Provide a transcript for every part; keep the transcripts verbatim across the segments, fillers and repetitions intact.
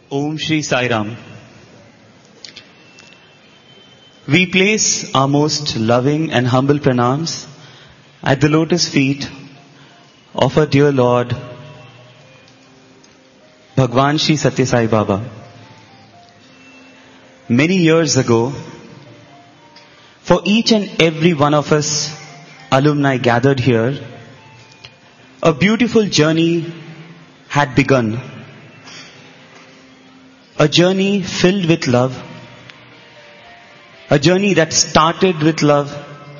Om Shri Sai Ram. We place our most loving and humble pranams at the lotus feet of our dear Lord, Bhagwan Shri Satya Sai Baba. Many years ago, for each and every one of us alumni gathered here, a beautiful journey had begun. A journey filled with love. A journey that started with love.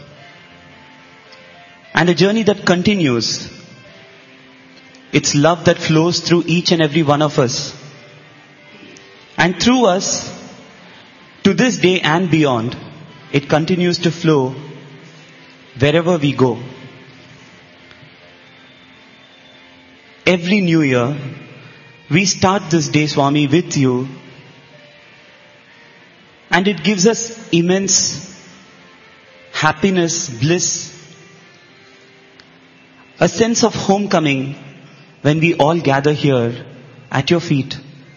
And a journey that continues. It's love that flows through each and every one of us. And through us, to this day and beyond, it continues to flow wherever we go. Every new year, we start this day, Swami, with you. And it gives us immense happiness, bliss, a sense of homecoming when we all gather here at your feet.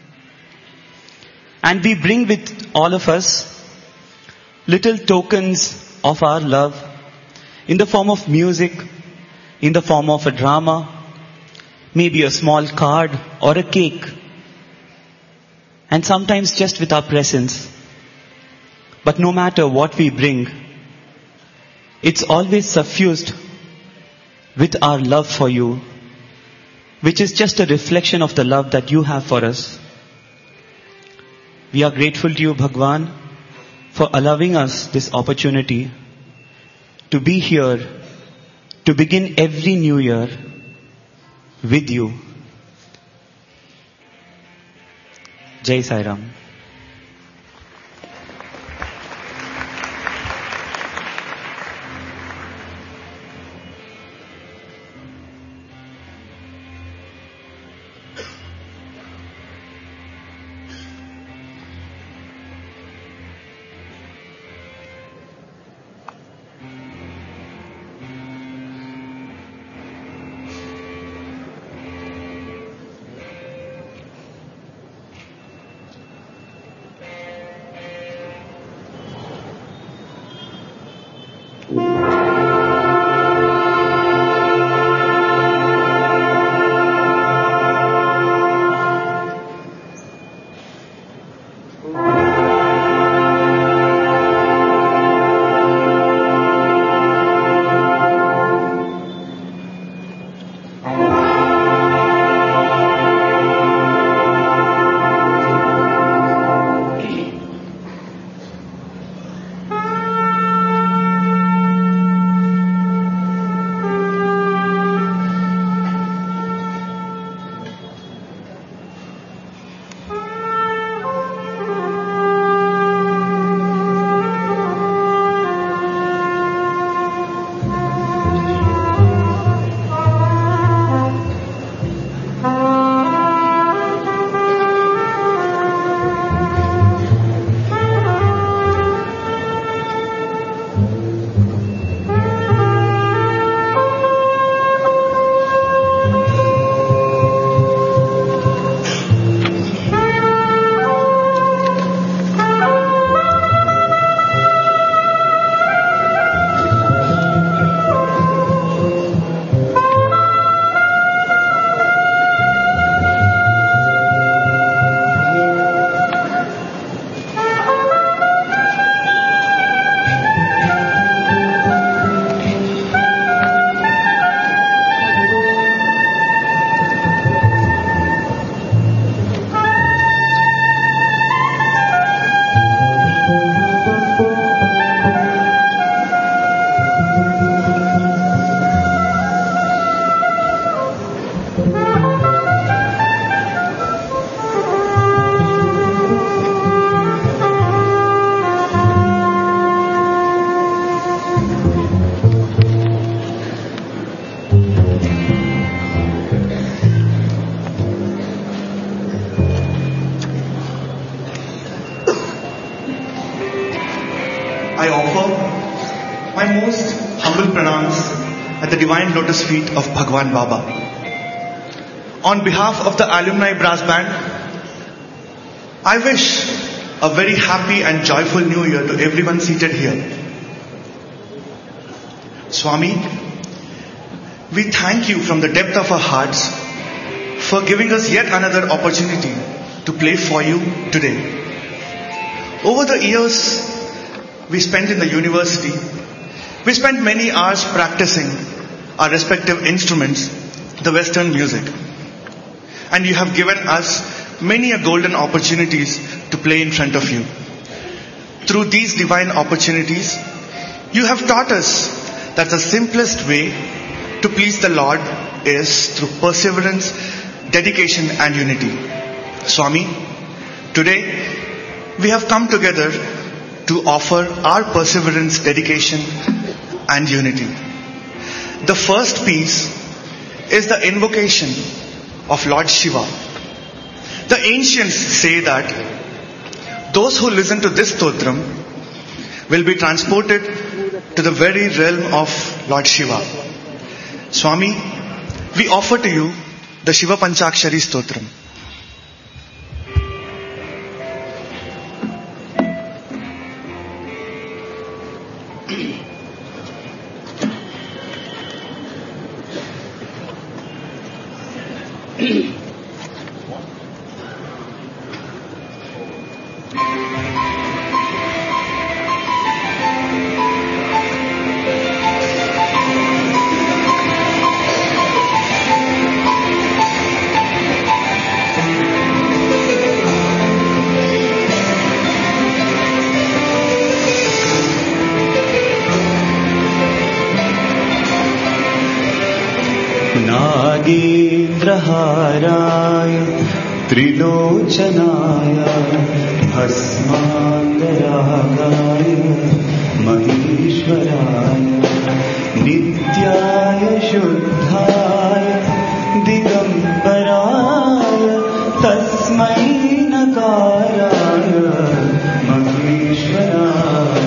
And we bring with all of us little tokens of our love in the form of music, in the form of a drama, maybe a small card or a cake, and sometimes just with our presence. But no matter what we bring, it's always suffused with our love for you, which is just a reflection of the love that you have for us. We are grateful to you, Bhagwan, for allowing us this opportunity to be here, to begin every new year with you. Jai Sai Ram. I offer my most humble pranams at the divine lotus feet of Bhagwan Baba. On behalf of the alumni brass band, I wish a very happy and joyful new year to everyone seated here. Swami, we thank you from the depth of our hearts for giving us yet another opportunity to play for you today. Over the years we spent in the university, we spent many hours practicing our respective instruments, the Western music. And you have given us many a golden opportunities to play in front of you. Through these divine opportunities, you have taught us that the simplest way to please the Lord is through perseverance, dedication and unity. Swami, today we have come together to offer our perseverance, dedication and unity. The first piece is the invocation of Lord Shiva. The ancients say that those who listen to this stotram will be transported to the very realm of Lord Shiva. Swami, we offer to you the Shiva Panchakshari Stotram. नागेन्द्रहाराय त्रिलोचनाय भस्मान्तरागाय महेश्वराय नित्याय शुद्धाय दिगम्बराय तस्मै नकाराय महेश्वराय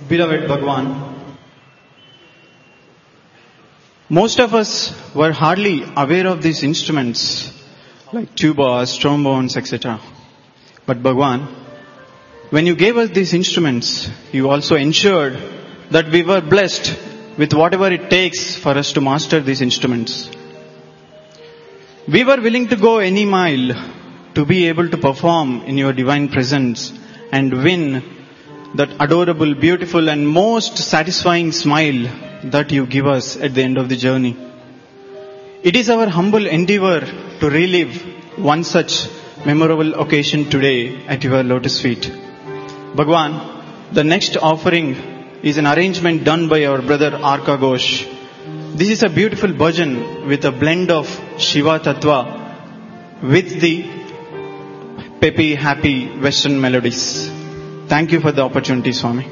Beloved Bhagwan, most of us were hardly aware of these instruments like tubas, trombones, et cetera. But Bhagwan, when you gave us these instruments, you also ensured that we were blessed with whatever it takes for us to master these instruments. We were willing to go any mile to be able to perform in your divine presence and win that adorable, beautiful and most satisfying smile that you give us at the end of the journey. It is our humble endeavor to relive one such memorable occasion today at your lotus feet. Bhagwan, the next offering is an arrangement done by our brother Arka Ghosh. This is a beautiful bhajan with a blend of Shiva Tattva with the peppy, happy Western melodies. Thank you for the opportunity, Swami.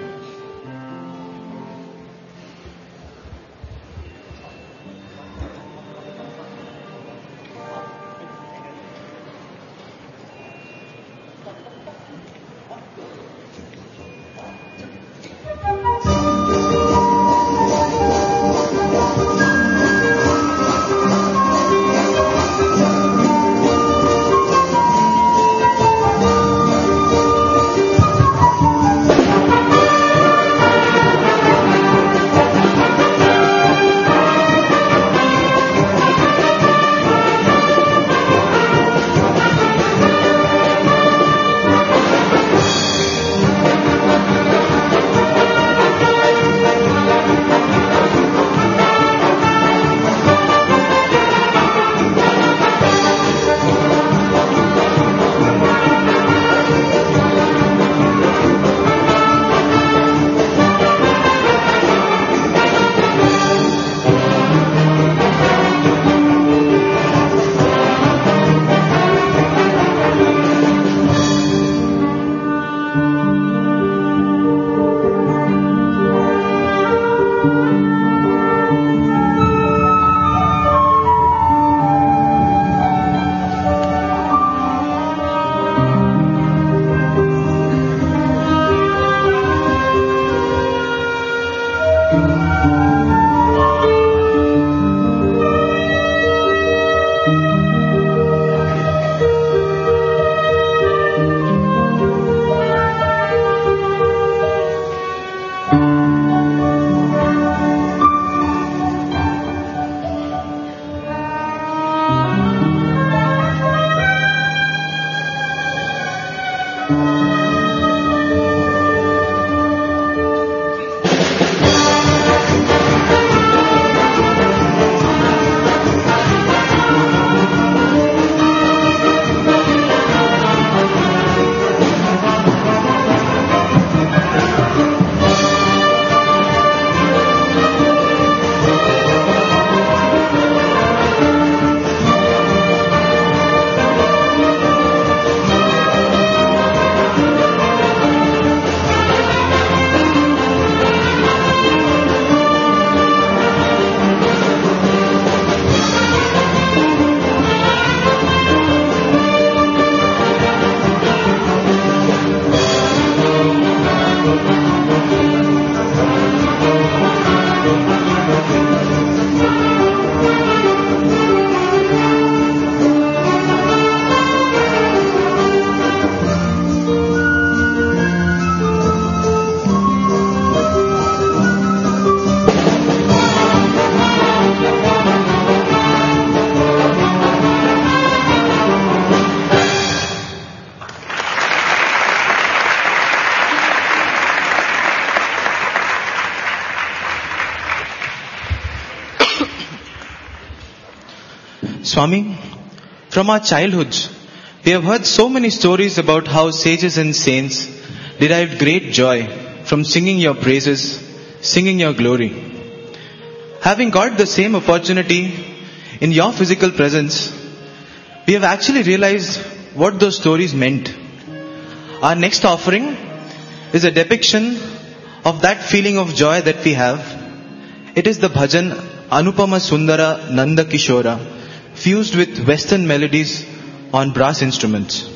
Swami, from our childhoods, we have heard so many stories about how sages and saints derived great joy from singing your praises, singing your glory. Having got the same opportunity in your physical presence, we have actually realized what those stories meant. Our next offering is a depiction of that feeling of joy that we have. It is the bhajan Anupama Sundara Nanda Kishora, fused with Western melodies on brass instruments.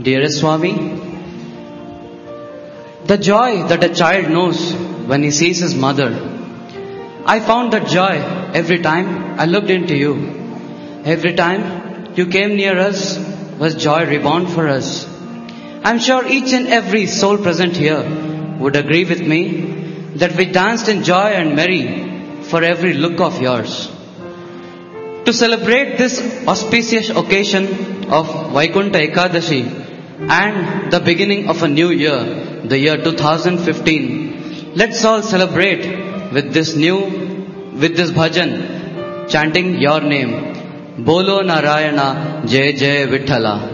Dearest Swami, the joy that a child knows when he sees his mother, I found that joy every time I looked into you. Every time you came near us was joy reborn for us. I'm sure each and every soul present here would agree with me that we danced in joy and merry for every look of yours. To celebrate this auspicious occasion of Vaikunta Ekadashi and the beginning of a new year, the year two thousand fifteen, let's all celebrate with this new, with this bhajan, chanting your name. Bolo Narayana, Jai Jai Vithala.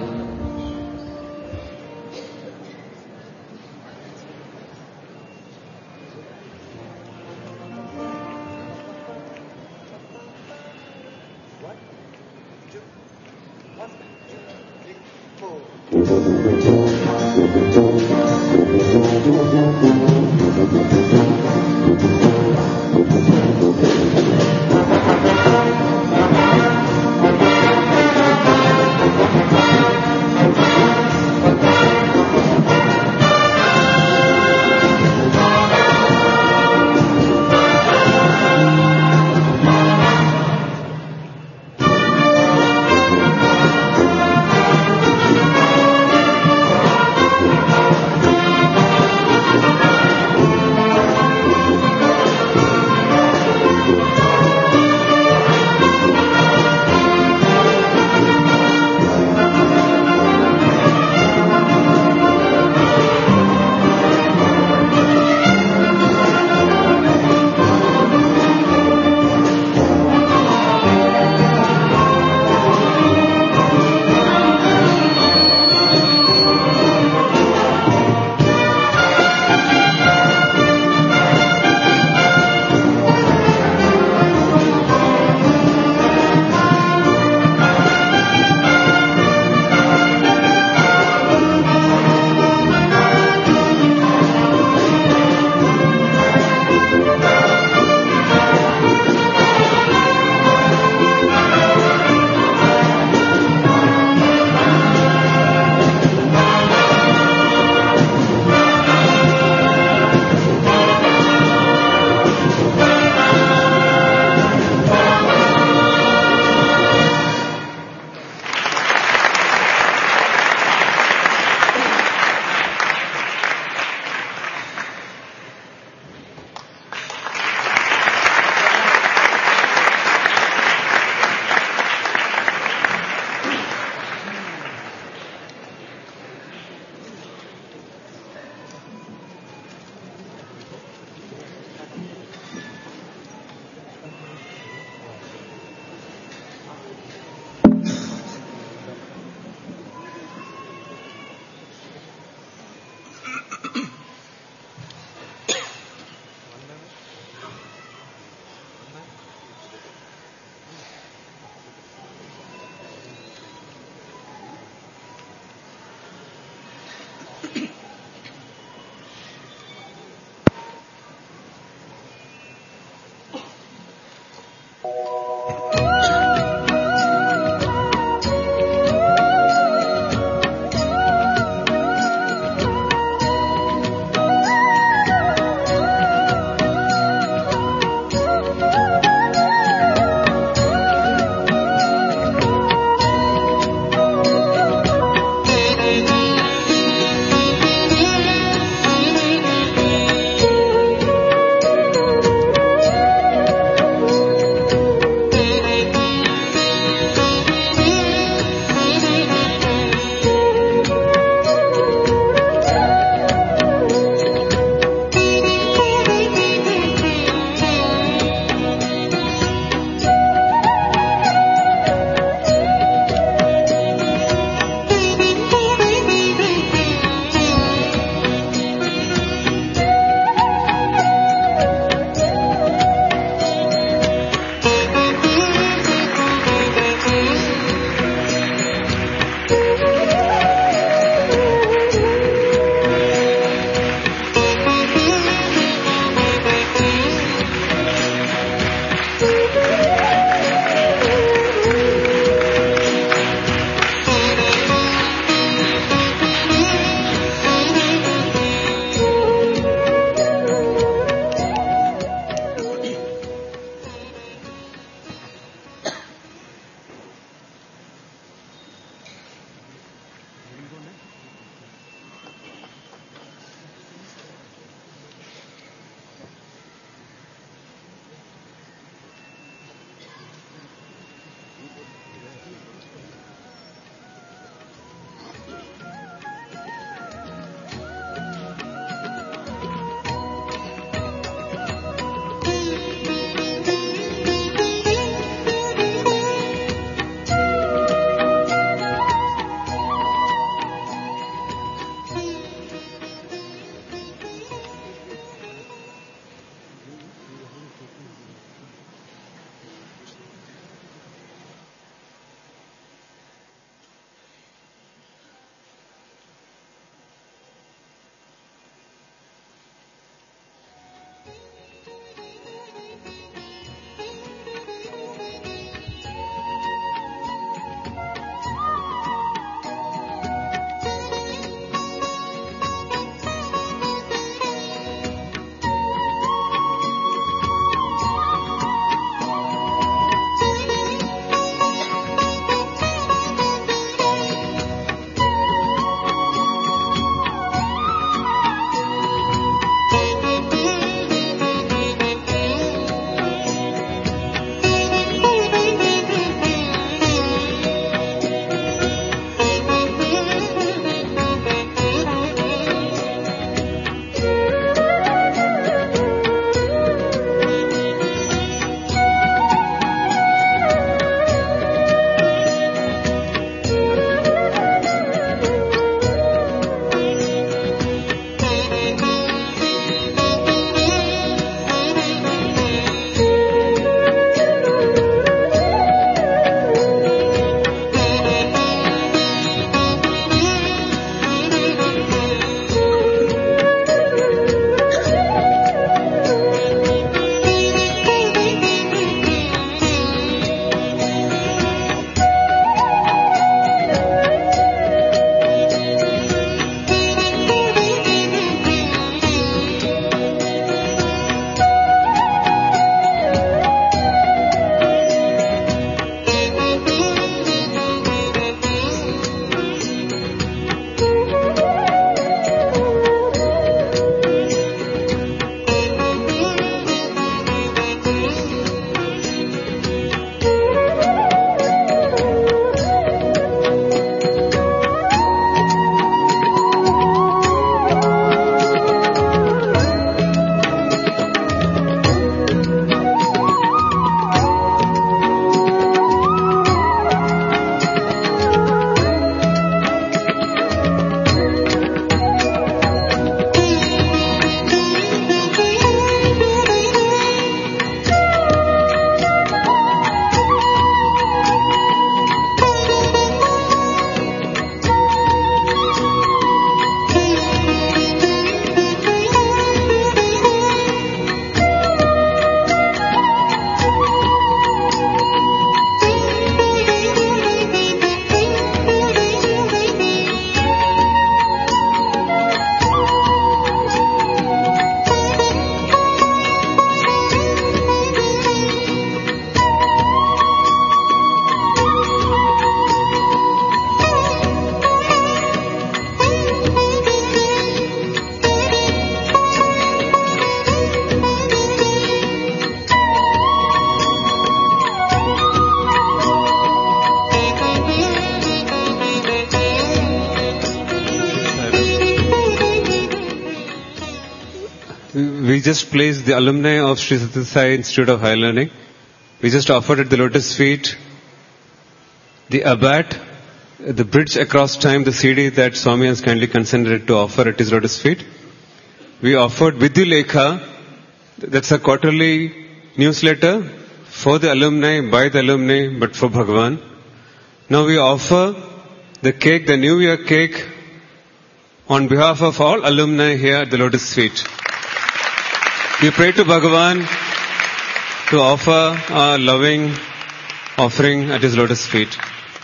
we just placed the alumni of Sri Sathya Sai Institute of Higher Learning. We just offered at the lotus feet the Abbat, the Bridge Across Time, the C D that Swami has kindly consented to offer at his lotus feet. We offered Vidhu Lekha, that's a quarterly newsletter for the alumni, by the alumni, but for Bhagavan. Now we offer the cake, the New Year cake, on behalf of all alumni here at the lotus feet. We pray to Bhagavan to offer our loving offering at his lotus feet.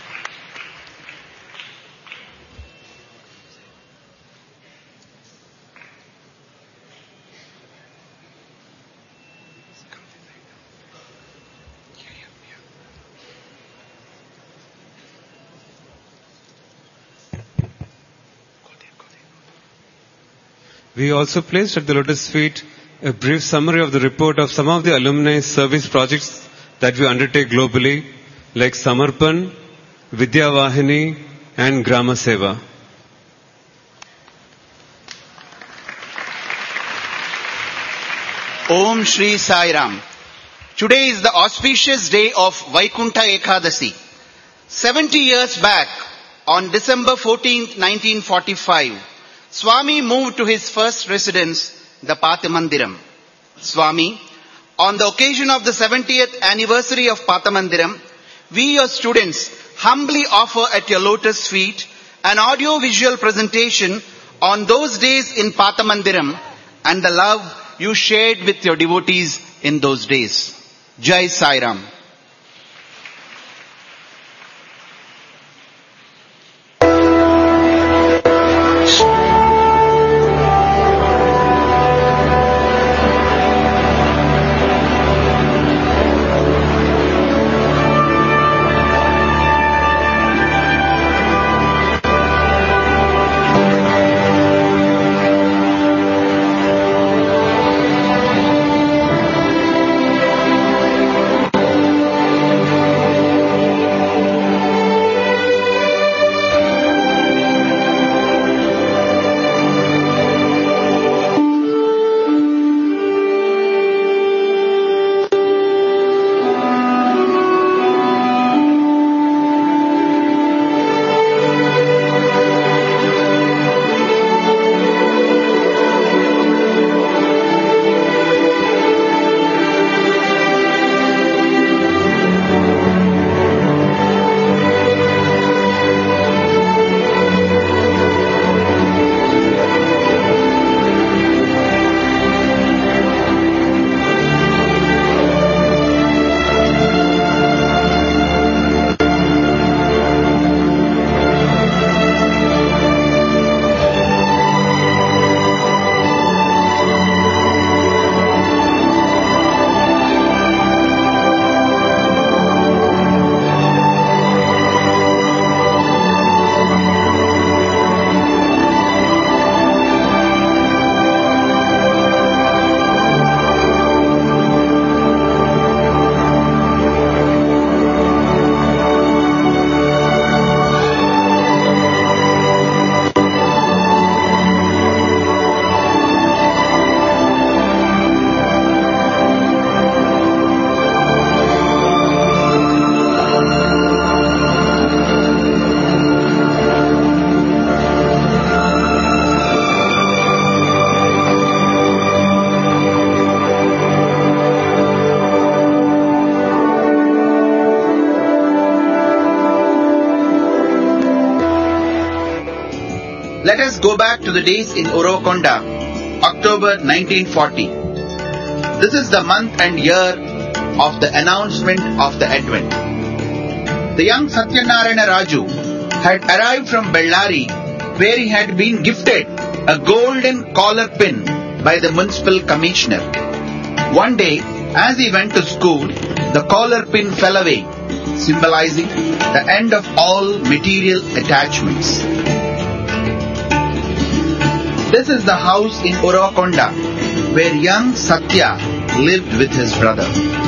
We also placed at the lotus feet a brief summary of the report of some of the alumni service projects that we undertake globally, like Samarpan, Vidya Vahini, and Grama Seva. Om Shri Sai Ram. Today is the auspicious day of Vaikuntha Ekadasi. Seventy years back, on December fourteenth, nineteen forty-five, Swami moved to his first residence, the Pathamandiram. Swami, on the occasion of the seventieth anniversary of Pathamandiram, we, your students, humbly offer at your lotus feet an audio-visual presentation on those days in Pathamandiram and the love you shared with your devotees in those days. Jai Sai Ram. Let us go back to the days in Uruvakonda, October nineteen forty. This is the month and year of the announcement of the Advent. The young Satyanarayana Raju had arrived from Bellary, where he had been gifted a golden collar pin by the municipal commissioner. One day, as he went to school, the collar pin fell away, symbolizing the end of all material attachments. This is the house in Uruvakonda where young Satya lived with his brother.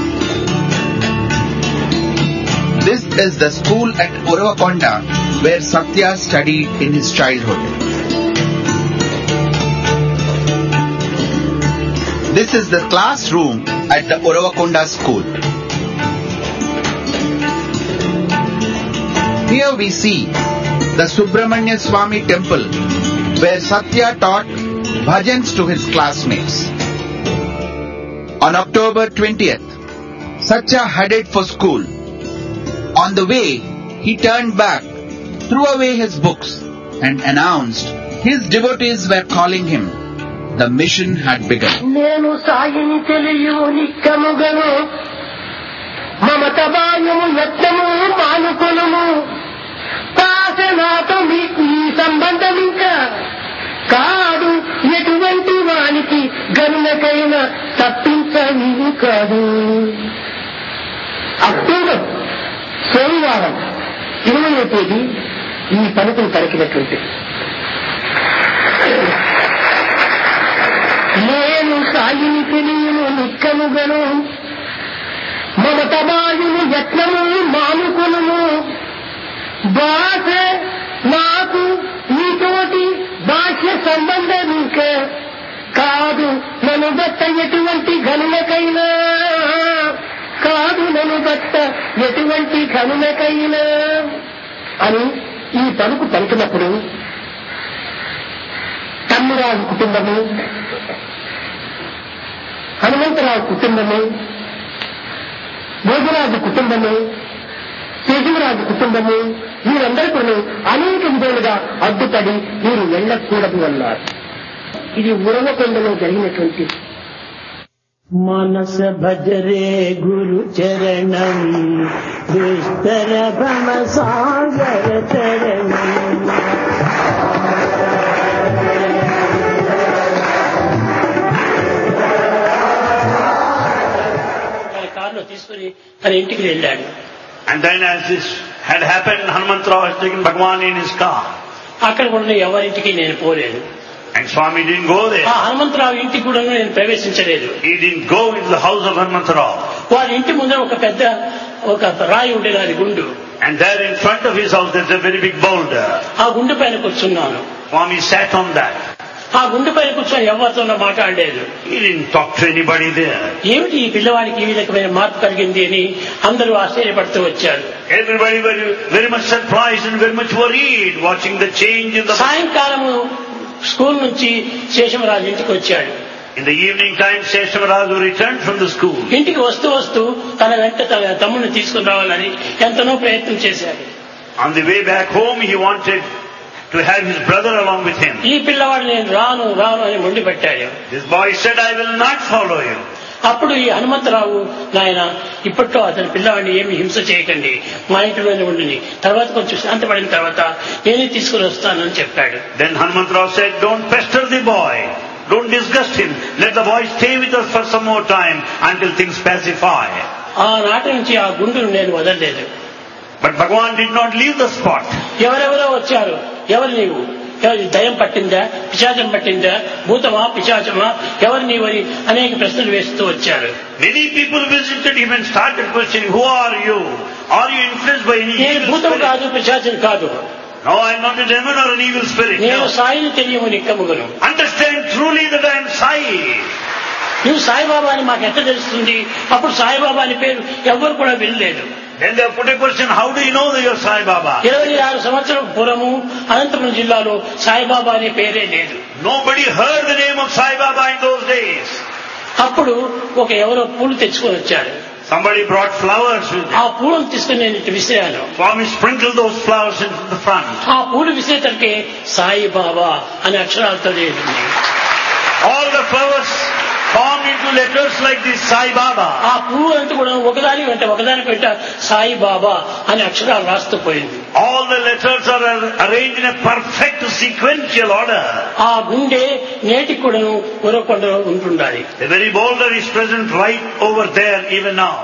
This is the school at Uruvakonda where Satya studied in his childhood. This is the classroom at the Uravakonda school. Here we see the Subramanya Swami temple where Satya taught bhajans to his classmates. On October twentieth, Satya headed for school. On the way, he turned back, threw away his books and announced his devotees were calling him. The mission had begun. నేను సాయిని తెలియుని కముగను మమతబాయము యత్నము మానుకొనుము పాసనాతో మీకు ఈ సంబంధం ఇంకా కాదు ఎటువంటి వానికి గనులకైనా తప్పించనిది కాదు. October సోమవారం ఇరవయో తేదీ ఈ పలుకులు పలికినటువంటి నేను సాయిని తెలియను నిక్కముగను మమతబాయును యత్నము మానుకొనుము భాష నాకు నీతోటి బాహ్య సంబంధం ఇంకా కాదు నన్ను బట్ట ఎటువంటి గనులకైనా కాదు నన్ను బట్ట ఎటువంటి గనులకైనా అని ఈ పలుకు పలుకున్నప్పుడు తమ్మురాజు కుటుంబము, హనుమంతరావు కుటుంబము, భోజరాజు కుటుంబము, శేషవరాజు కుటుంబము వీరందరూ కూడా అనేక విధాలుగా అడ్డుపడి వీరు వెళ్ళకూడదు అన్నారు. ఇది ఉరవకొండలో జరిగినటువంటి. మనస భజరే గురు చరణం విస్తర భమ సాగర చరణం. కారులో తీసుకుని తన ఇంటికి వెళ్ళాడు. And then as this had happened, Hanumantarao has taken Bhagwan in his car. అక్కడ కూడా ఎవరింటికి నేను పోలేదు. And Swami didn't go there. ఆ హనుమంతరావు ఇంటికి కూడా నేను ప్రవేశించలేదు. He didn't go into the house of Hanumantarao. వారి ఇంటి ముందర ఒక పెద్ద ఒక రాయి ఉండేది, అది గుండు. And there in front of his house there's a very big boulder. ఆ గుండు పైన కూర్చున్నాను. Swami sat on that. ఆ గుండు పైన కూర్చొని ఎవరితోనో మాట్లాడలేదు. He didn't talk to anybody there. ఏమిటి ఈ పిల్లవాడికి ఈ విధమైన మార్పు కలిగింది అని అందరూ ఆశ్చర్యపడుతూ వచ్చారు. Everybody were very much surprised and very much worried watching the change in the... సాయంకాలము స్కూల్ నుంచి శేషమరాజు ఇంటికి వచ్చాడు. In the evening time, Seshamaraju returned from the school. ఇంటికి వస్తూ వస్తూ తన వెంట తన తమ్ముడిని తీసుకుని రావాలని ఎంతనో ప్రయత్నం చేశాడు. On the way back home, he wanted to have his brother along with him. ఈ పిల్లవాడు నేను రాను రాను అని మొండి పెట్టాడు. This boy said, I will not follow you. అప్పుడు ఈ హనుమంతరావు, నాయన ఇప్పట్లో అతని పిల్లవాడిని ఏమి హింస చేయకండి, మా ఇంట్లోనే ఉండి తర్వాత కొంచెం శాంతపడిన తర్వాత నేనే తీసుకుని వస్తానని చెప్పాడు. Then Hanumantarao said, don't pester the boy. Don't disgust him. Let the boy stay with us for some more time until things pacify. ఆ నాటి నుంచి ఆ గుండును నేను వదలలేదు. But Bhagwan did not leave the spot. ఎవరెవరో వచ్చారు. ఎవరు నీవు? దయం పట్టిందా, పిశాచం పట్టిందా, భూతమా పిశాచమా, ఎవరు నీవని అనేక ప్రశ్నలు వేస్తూ వచ్చారు. Many people visited him and started questioning, who are you? Are you influenced by any నేను evil భూతం spirit? కాదు, పిశాచం కాదు. No, I am not a demon or an evil spirit. నేను No. Saini తెలియము నిక్కముగను. Understand truly that I am Sai. నువ్వు సాయిబాబా అని మాకు ఎట్లా తెలుస్తుంది? అప్పుడు సాయిబాబా అని పేరు ఎవ్వరు కూడా వినలేదు. Then they put a question, how do you know that you are Sai Baba? ఇరవై ఆరు సంవత్సరం పూర్వము అనంతపురం జిల్లాలో సాయిబాబా అనే పేరే లేదు. Nobody heard the name of Sai Baba in those days. అప్పుడు ఒక ఎవరో పూలు తెచ్చుకొని వచ్చారు. Somebody brought flowers with ఆ them. పూలను తీసుకుని నేను ఇటు విసిరాను. Swami sprinkled those flowers into the front. ఆ పూలు విసిరేటరికి సాయిబాబా అనే అక్షరాలతో లేదు. All the flowers formed into letters like this, Sai Baba. ఆ పువ్వు అంతా కూడా ఒకదాని వెంట ఒకదాని వెంట సాయిబాబా అనే అక్షరాలు రాస్తూ పోయింది. All the letters are arranged in a perfect sequential order. ఆ గుండె నేటికి కూడా ఉరవకొండలో ఉంటుండాలి. The very boulder is present right over there even now.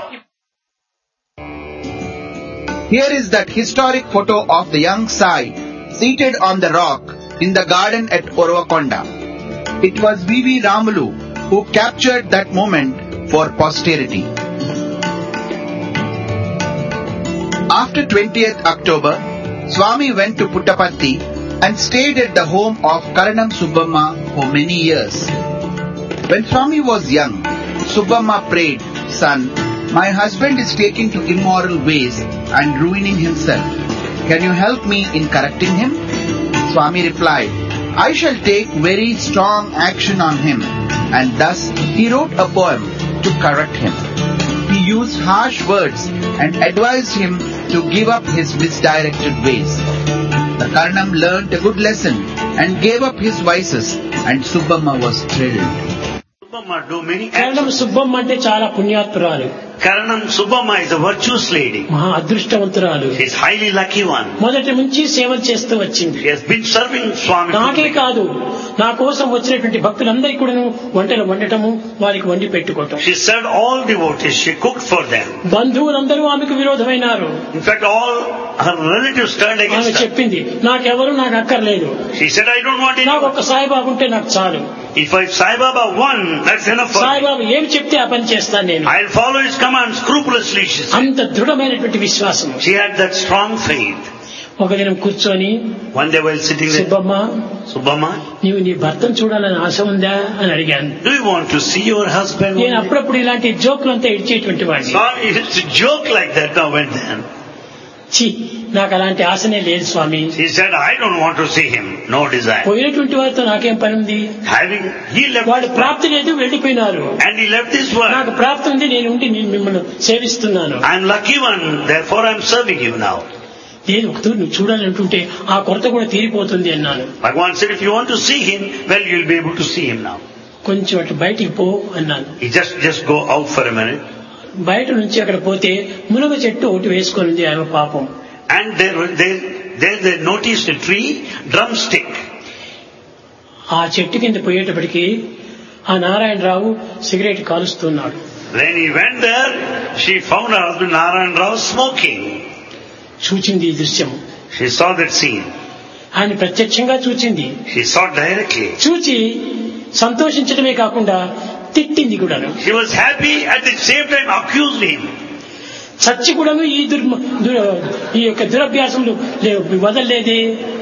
Here is that historic photo of the young Sai seated on the rock in the garden at Uravakonda. It was V V Ramulu who captured that moment for posterity. After twentieth October, Swami went to Puttaparthi and stayed at the home of Karanam Subbamma for many years. When Swami was young, Subbamma prayed, "Son, my husband is taking to immoral ways and ruining himself. Can you help me in correcting him?" Swami replied, "I shall take very strong action on him." And thus he wrote a poem to correct him. He used harsh words and advised him to give up his misdirected ways. The Karnam learnt a good lesson and gave up his vices, and Subbamma was thrilled. Subbamma do many కారణం actions. Subbamma అంటే చాలా పుణ్యాత్పురాలు, Karanam Subbamma is a virtuous lady. మహా అదృష్టవంతురాలు. She is highly lucky one. మొదటి నుంచి సేవలు చేస్తూ వచ్చింది. She has been serving Swami. నాకే కాదు, నా కోసం వచ్చినటువంటి భక్తులందరికీ కూడా వంటలు వండటము, వారికి వండి పెట్టుకోవటం. She served all devotees. She cooked for them. బంధువులందరూ ఆమెకు విరోధమైనారు. In fact, all her relatives turned ఆమె against her. చెప్పింది, నాకెవరు నాకు అక్కర్లేదు, She said, "I don't want నాకు anyone. ఒక సాయిబాబు ఉంటే నాకు చాలు. If I Sai Baba won, that's enough for me. Saibaba ఏం చెప్తే ఆ పని చేస్తాను నేను." I'll follow his command scrupulously," she said. అంత దృఢమైనటువంటి విశ్వాసం. She had that strong faith. ఒక దినం కూర్చొని, One day while sitting there, Subbamma, "Subbamma, నీవు నీ భర్తను చూడాలని ఆశ ఉందా అని అడిగాను. do you want to see your husband?" నేను అప్పుడప్పుడు ఇలాంటి జోకులంతా ఇడిచేటువంటి వాడిని. Swami used to joke like that now and then. ఛీ, నాకు అలాంటి ఆశనే లేదు స్వామి. He said, "I don't want to see him. No desire." పోయినటువంటి వారితో నాకేం పని ఉంది? Having, he left వాడు this ప్రాప్తి లేదు, వెళ్ళిపోయినారు. world. And he left this నాకు world. ప్రాప్తి ఉంది, నేను ఉండి నేను మిమ్మల్ని సేవిస్తున్నాను. I'm lucky one, therefore I'm serving you now. నేను ఒకతూరు నువ్వు చూడాలంటుంటే ఆ కొరత కూడా తీరిపోతుంది అన్నాను. Bhagavan said, "If you want to see him, well, you'll be able to see him now." కొంచెం అటు బయటికి పో అన్నాను. He just, just go out for a minute. బయట నుంచి అక్కడ పోతే మునగ చెట్టు ఒకటి వేసుకొని ఆమె పాపం. And there, there, there they noticed a tree, drumstick. ఆ చెట్టు కింద పోయేటప్పటికి ఆ నారాయణరావు సిగరెట్ కాలుస్తున్నాడు. When he went there, she found her husband Narayan Rao smoking. చూచింది ఈ దృశ్యం. She saw that scene. ఆయన ప్రత్యక్షంగా చూచింది. She saw directly. చూచి సంతోషించడమే కాకుండా తిట్టింది కూడాను. She was happy, at the same time accused him. చచ్చి కూడాను ఈ దుర్ దుర- ఈ యొక్క దురభ్యాసములు లే- వదలలేదే.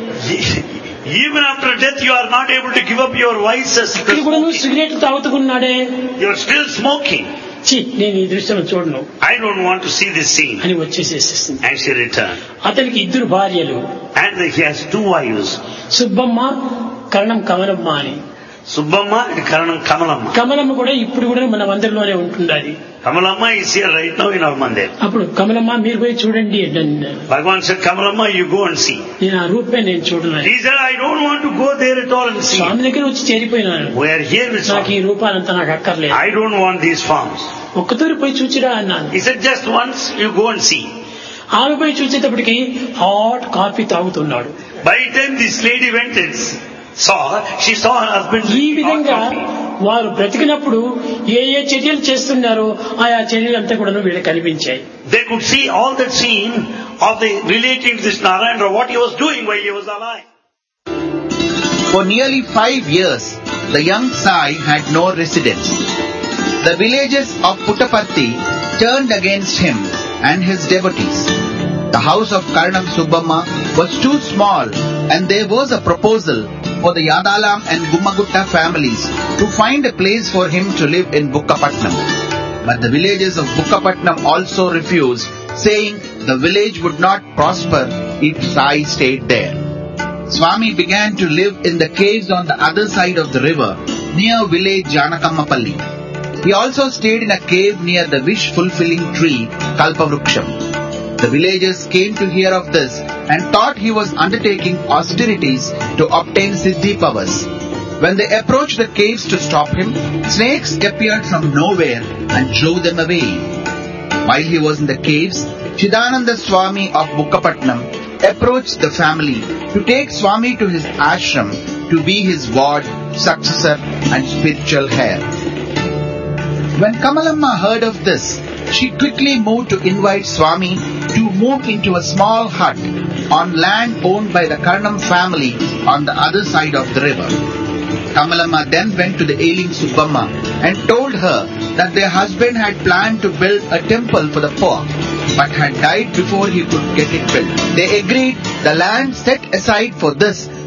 Even after death, you are not able to give up your vices. ఇక్కడ కూడాను సిగరెట్ తాగుతున్నాడే. You are still smoking. చి, నేను ఈ దృశ్యం చూడను I don't want to see this scene. అని వచ్చేసేసింది. And she returned. అతనికి ఇద్దరు భార్యలు, And he has two wives. Subbamma, కరణం కమలమ్మ అని. Subbamma and Karanam Kamalamma. Kamalamma కూడా ఇప్పుడు కూడా మన మందిరంలోనే ఉంటుండాలి. Kamalamma is here right now in our mandir. అప్పుడు కమలమ్మ మీరు పోయి చూడండి అన్నాను. Bhagavan said, "Kamalamma, you go and see." నేను ఆ రూపే నేను చూడలేదు. He said, "I don't want to go there at all and see." స్వామి దగ్గర వచ్చి చేరిపోయినాను. We are here with నాకు ఈ Swami. రూపాలంతా నాకు అక్కర్లేదు. I don't want these forms. ఒక్కతూరి పోయి చూచిరా అన్నాను. He said, "Just once you go and see." ఆమె పోయి చూసేటప్పటికి హాట్ కాఫీ తాగుతున్నాడు. By the time this lady went and saw, she saw her husband ఈ drinking hot విధంగా coffee. వారు బ్రతికినప్పుడు ఏ ఏ చర్యలు చేస్తున్నారో ఆయా చర్యలంతా కూడా వీళ్ళకి కనిపించాయి. They could see all that scene of the relating to this Narayana, what he was doing while he was alive. For nearly five years, the young Sai had no residence. The villages of Puttaparthi turned against him and his devotees. The house of Karnam Subbamma was too small, and there was a proposal for the Yadalam and Gummagutta families to find a place for him to live in Bukkapatnam. But the villagers of Bukkapatnam also refused, saying the village would not prosper if Sai stayed there. Swami began to live in the caves on the other side of the river, near village Janakammapalli. He also stayed in a cave near the wish-fulfilling tree, Kalpavruksham. The villagers came to hear of this and thought he was undertaking austerities to obtain siddhi powers. When they approached the caves to stop him, snakes appeared from nowhere and drove them away. While he was in the caves, Chidananda Swami of Bukkapatnam approached the family to take Swami to his ashram to be his ward, successor and spiritual heir. When Kamalamma heard of this, she quickly moved to invite Swami to move into a small hut on land owned by the Karnam family on the other side of the river. Kamalamma then went to the ailing Subbamma and told her that their husband had planned to build a temple for the poor, but had died before he could get it built. They agreed the land set aside for this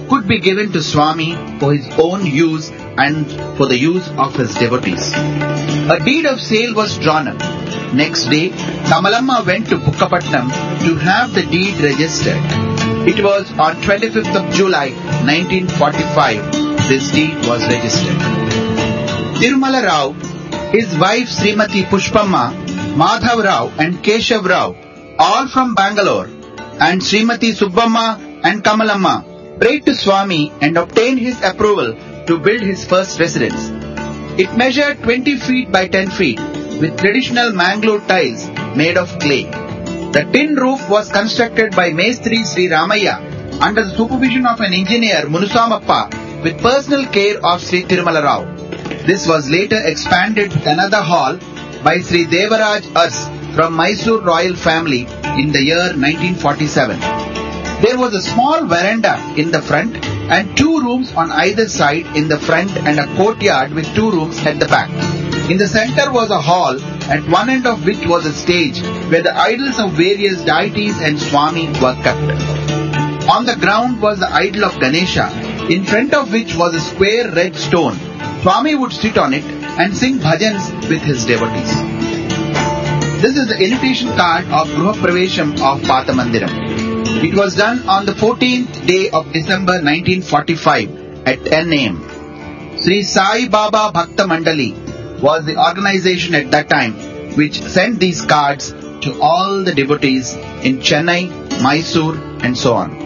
could be given to Swami for his own use and for the use of his devotees. A deed of sale was drawn up. Next day, Kamalamma went to Bukkapatnam to have the deed registered. It was on twenty-fifth of July nineteen forty-five this deed was registered. Tirumala Rao, his wife Srimati Pushpamma, Madhav Rao and Keshav Rao, all from Bangalore, and Srimati Subbamma and Kamalamma prayed to Swami and obtained his approval to build his first residence. It measured twenty feet by ten feet with traditional Mangalore tiles made of clay. The tin roof was constructed by Mestri Sri Ramaya under the supervision of an engineer Munusamappa with personal care of Sri Tirumala Rao. This was later expanded with another hall by Sri Devaraj Ars from Mysore royal family in the year nineteen forty-seven. There was a small veranda in the front and two rooms on either side in the front and a courtyard with two rooms at the back. In the center was a hall, at one end of which was a stage where the idols of various deities and Swami were kept. On the ground was the idol of Ganesha, in front of which was a square red stone. Swami would sit on it and sing bhajans with his devotees. This is the invitation card of Gruha Pravesham of Pathamandiram. It was done on the fourteenth day of December nineteen forty-five at ten a m Sri Sai Baba Bhakta Mandali was the organization at that time which sent these cards to all the devotees in Chennai, Mysore and so on.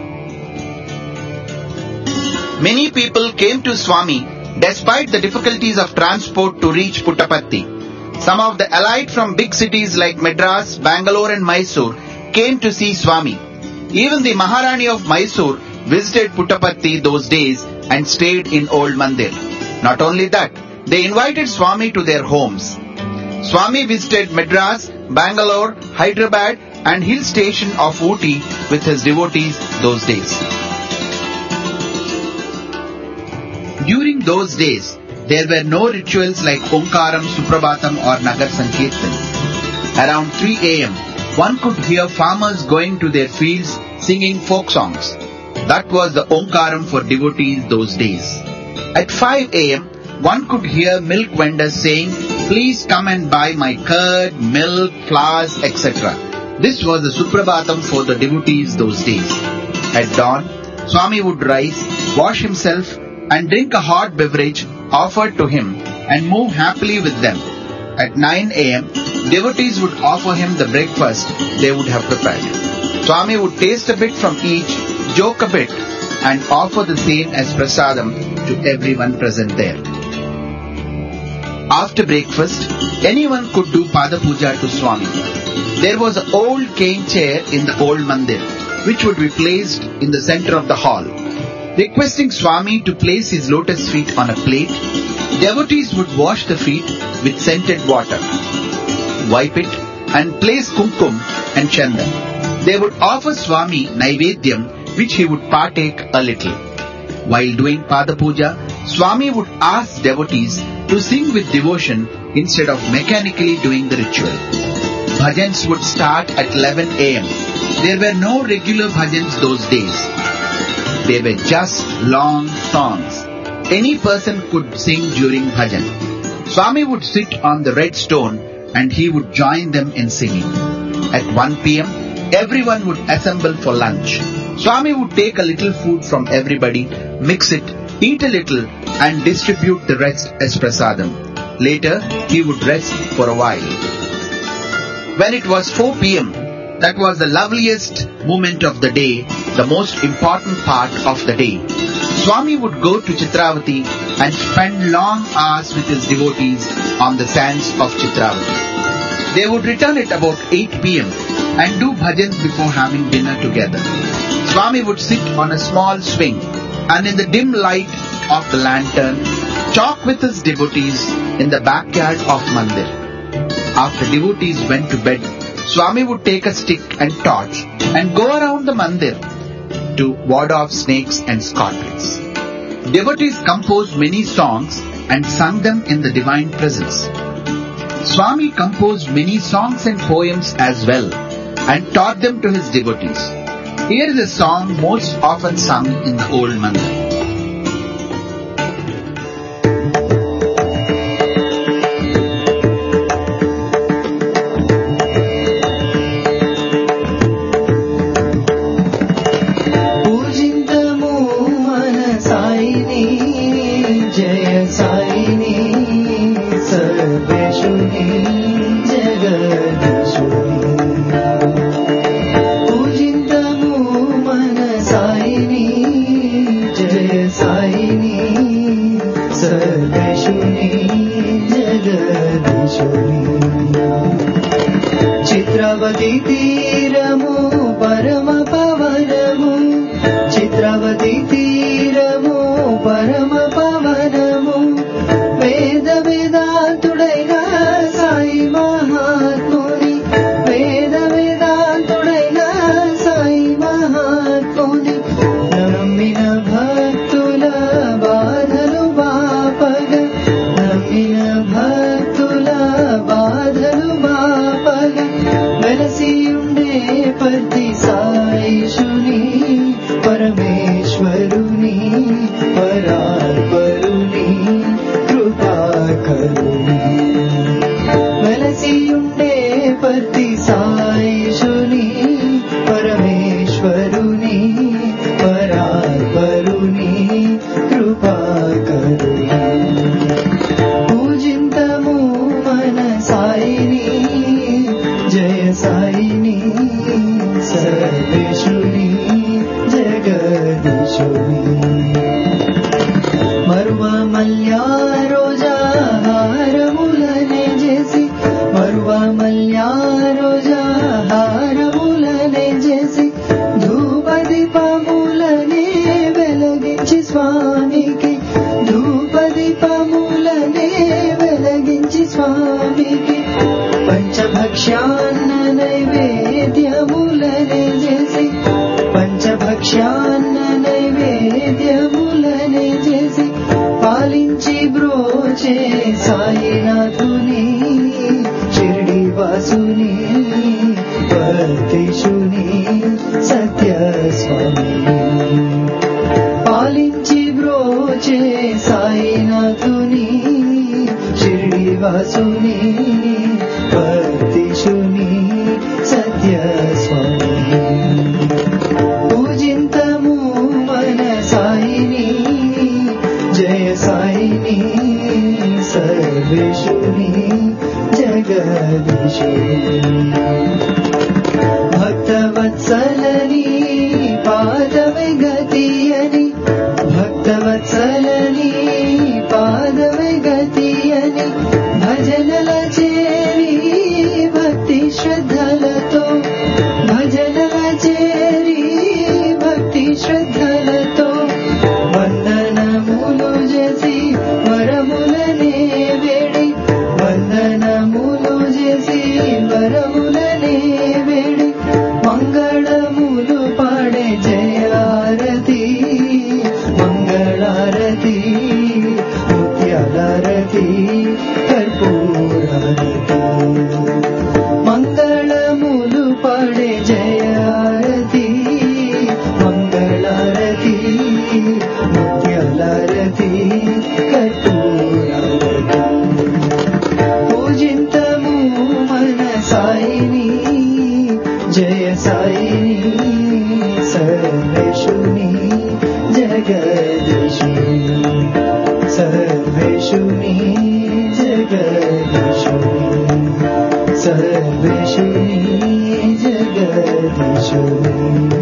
Many people came to Swami despite the difficulties of transport to reach Puttaparthi. Some of the elite from big cities like Madras, Bangalore and Mysore came to see Swami. Even the Maharani of Mysore visited Puttaparthi those days and stayed in Old Mandir. Not only that, they invited Swami to their homes. Swami visited Madras, Bangalore, Hyderabad and hill station of Ooty with his devotees those days. During those days, there were no rituals like Omkaram, Suprabhatam or Nagar Sankirtan. Around three a m, one could hear farmers going to their fields singing folk songs. That was the Omkaram for devotees those days. At five a m, one could hear milk vendors saying, "Please come and buy my curd, milk, flowers, et cetera" This was the Suprabhatam for the devotees those days. At dawn, Swami would rise, wash himself and drink a hot beverage offered to him and move happily with them. At nine a m, devotees would offer him the breakfast they would have prepared. Swami would taste a bit from each, joke a bit and offer the same as prasadam to everyone present there. After breakfast, anyone could do Pada Puja to Swami. There was an old cane chair in the old mandir, which would be placed in the center of the hall. Requesting Swami to place his lotus feet on a plate, devotees would wash the feet with scented water, wipe it and place kumkum and chandan. They would offer Swami Naivedyam, which he would partake a little. While doing Pada Puja, Swami would ask devotees to sing with devotion instead of mechanically doing the ritual. Bhajans would start at eleven a m There were no regular bhajans those days. They were just long songs. Any person could sing during bhajan. Swami would sit on the red stone and he would join them in singing. At one p m, everyone would assemble for lunch. Swami would take a little food from everybody, mix it, eat a little and distribute the rest as prasadam. Later, he would rest for a while. When it was four p m, that was the loveliest moment of the day, the most important part of the day. Swami would go to Chitravati and spend long hours with his devotees on the sands of Chitravati. They would return at about eight p m and do bhajans before having dinner together. Swami would sit on a small swing and in the dim light of the lantern, talk with his devotees in the backyard of Mandir. After devotees went to bed, Swami would take a stick and torch and go around the Mandir to ward off snakes and scorpions. Devotees composed many songs and sung them in the divine presence. Swami composed many songs and poems as well and taught them to his devotees. Here is a song most often sung in the old mandir. Chitravathi తీరము పరమ పవనము, చిత్రవతి తీరము పరమ పవనము, వేద వేదాంతుడైన సాయి మహాత్ముని, వేద వేదాంతుడైన సాయి మహాత్ముని, నమ్మిన భక్తుల బాధలు బాపగ, నమ్మిన భక్తుల బాధలు బాపగ, వెలసి ఉండే పతి సాయిషుని, పరమేశ్వరుని, పరాత్పరుని, కృపాకరుని, వెలసి ఉండే పతి సాయిషుని, పరమేశ్వరుని, పరాత్పరుని, కృపాకరుని. పూజింతము మన సాయిని, జయ సాయిని, సర్వేశుని, జగదీశుని. మరువ మల్యా రోజా హారములనే చేసి, మరువ మల్యా రోజా హారములనే చేసి, ధూపదీపములనే వెలగించి స్వామికి, ధూపదీపములనే వెలగించి స్వామికి, పంచభక్ష్యాన్న నైవేద్యములనే చేసి, పంచభక్ష్యాన్న నైవేద్యములనే చేసి, పాలించి బ్రోచే సాయినాథుని, షిరిడి వాసుని, పతీశుని, సత్యస్వామిని, పాలించి బ్రోచే సాయినాథుని, షిరిడి వాసుని, పతీశుని, సత్యస్వామిని. పూజింతము మన సాయిని, జయ సాయిని, సర్వేశుని, జగదీశుని. భక్తవత్సలని పాదమే గతి అని, భక్తవత్సలని పాదమే గతి అని, భజనల చేరి భక్తి శ్రద్ధలతో, భజనల చేరి భక్తి శ్రద్ధలతో, వందనములు చేసి వరములనే వేడి, వందనములు చేసి వరములనే వేడి, మంగళములు పాడే జయారతి, మంగళారతి, ముత్యాలారతి, కర్పూరారతి, మంగళములు పాడే జయారతి, మంగళారతి, ముత్యాలారతి, కర్పూరారతి. పూజింతము మన సాయిని, జయ సాయిని, సర్వేశుని, జగదీశుని, సర్వేశుని, జగదీశుని, సర్వేశుని, జగదీశుని.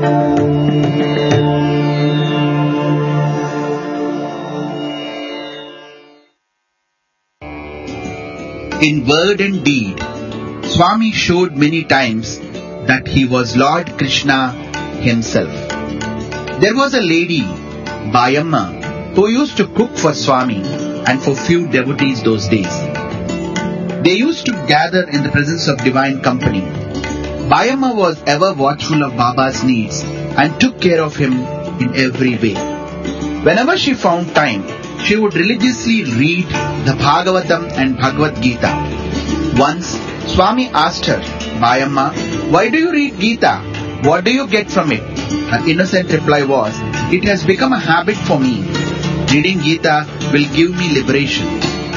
In word and deed, Swami showed many times that he was Lord Krishna himself. There was a lady, Bayamma, who used to cook for Swami and for few devotees those days. They used to gather in the presence of divine company. Bayamma was ever watchful of Baba's needs and took care of him in every way. Whenever she found time, she would religiously read the Bhagavatam and Bhagavad Gita. Once, Swami asked her, Bayamma, why do you read Gita? What do you get from it? Her innocent reply was, "It has become a habit for me. Reading Gita will give me liberation."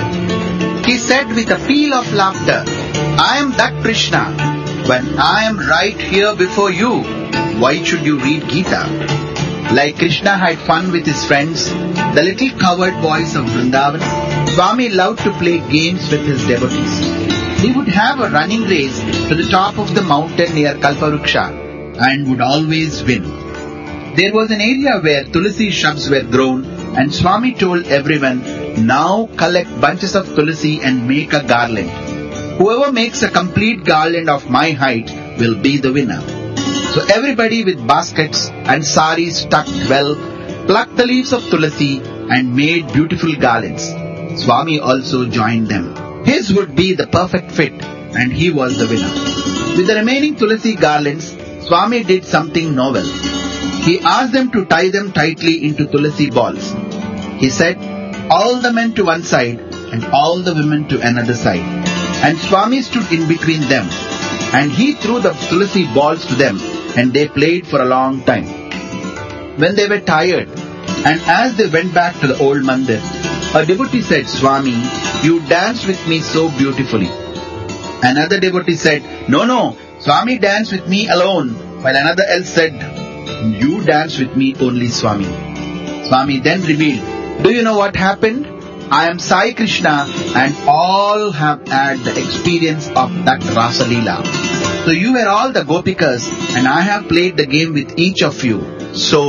He said with a peal of laughter, "I am that Krishna. When I am right here before you, why should you read Gita?" Like Krishna had fun with his friends, the little cowherd boys of Vrindavan, Swami loved to play games with his devotees. He would have a running race to the top of the mountain near Kalparuksha and would always win. There was an area where tulsi shrubs were grown, and Swami told everyone, "Now collect bunches of tulsi and make a garland. Whoever makes a complete garland of my height will be the winner." So everybody with baskets and saris tucked well plucked the leaves of tulsi and made beautiful garlands. Swami also joined them. His would be the perfect fit, and he was the winner. With the remaining tulsi garlands, Swami did something novel. He asked them to tie them tightly into tulsi balls. He said, "All the men to one side and all the women to another side." And Swami stood in between them, and he threw the tulsi balls to them, and they played for a long time. When they were tired, and as they went back to the old mandir, a devotee said, "Swami, you danced with me so beautifully." Another devotee said, "No, no, Swami danced with me alone," while another else said, "You danced with me only, Swami." Swami then revealed, "Do you know what happened? I am Sai Krishna, and all have had the experience of that Rasa Leela. So you were all the Gopikas, and I have played the game with each of you. So,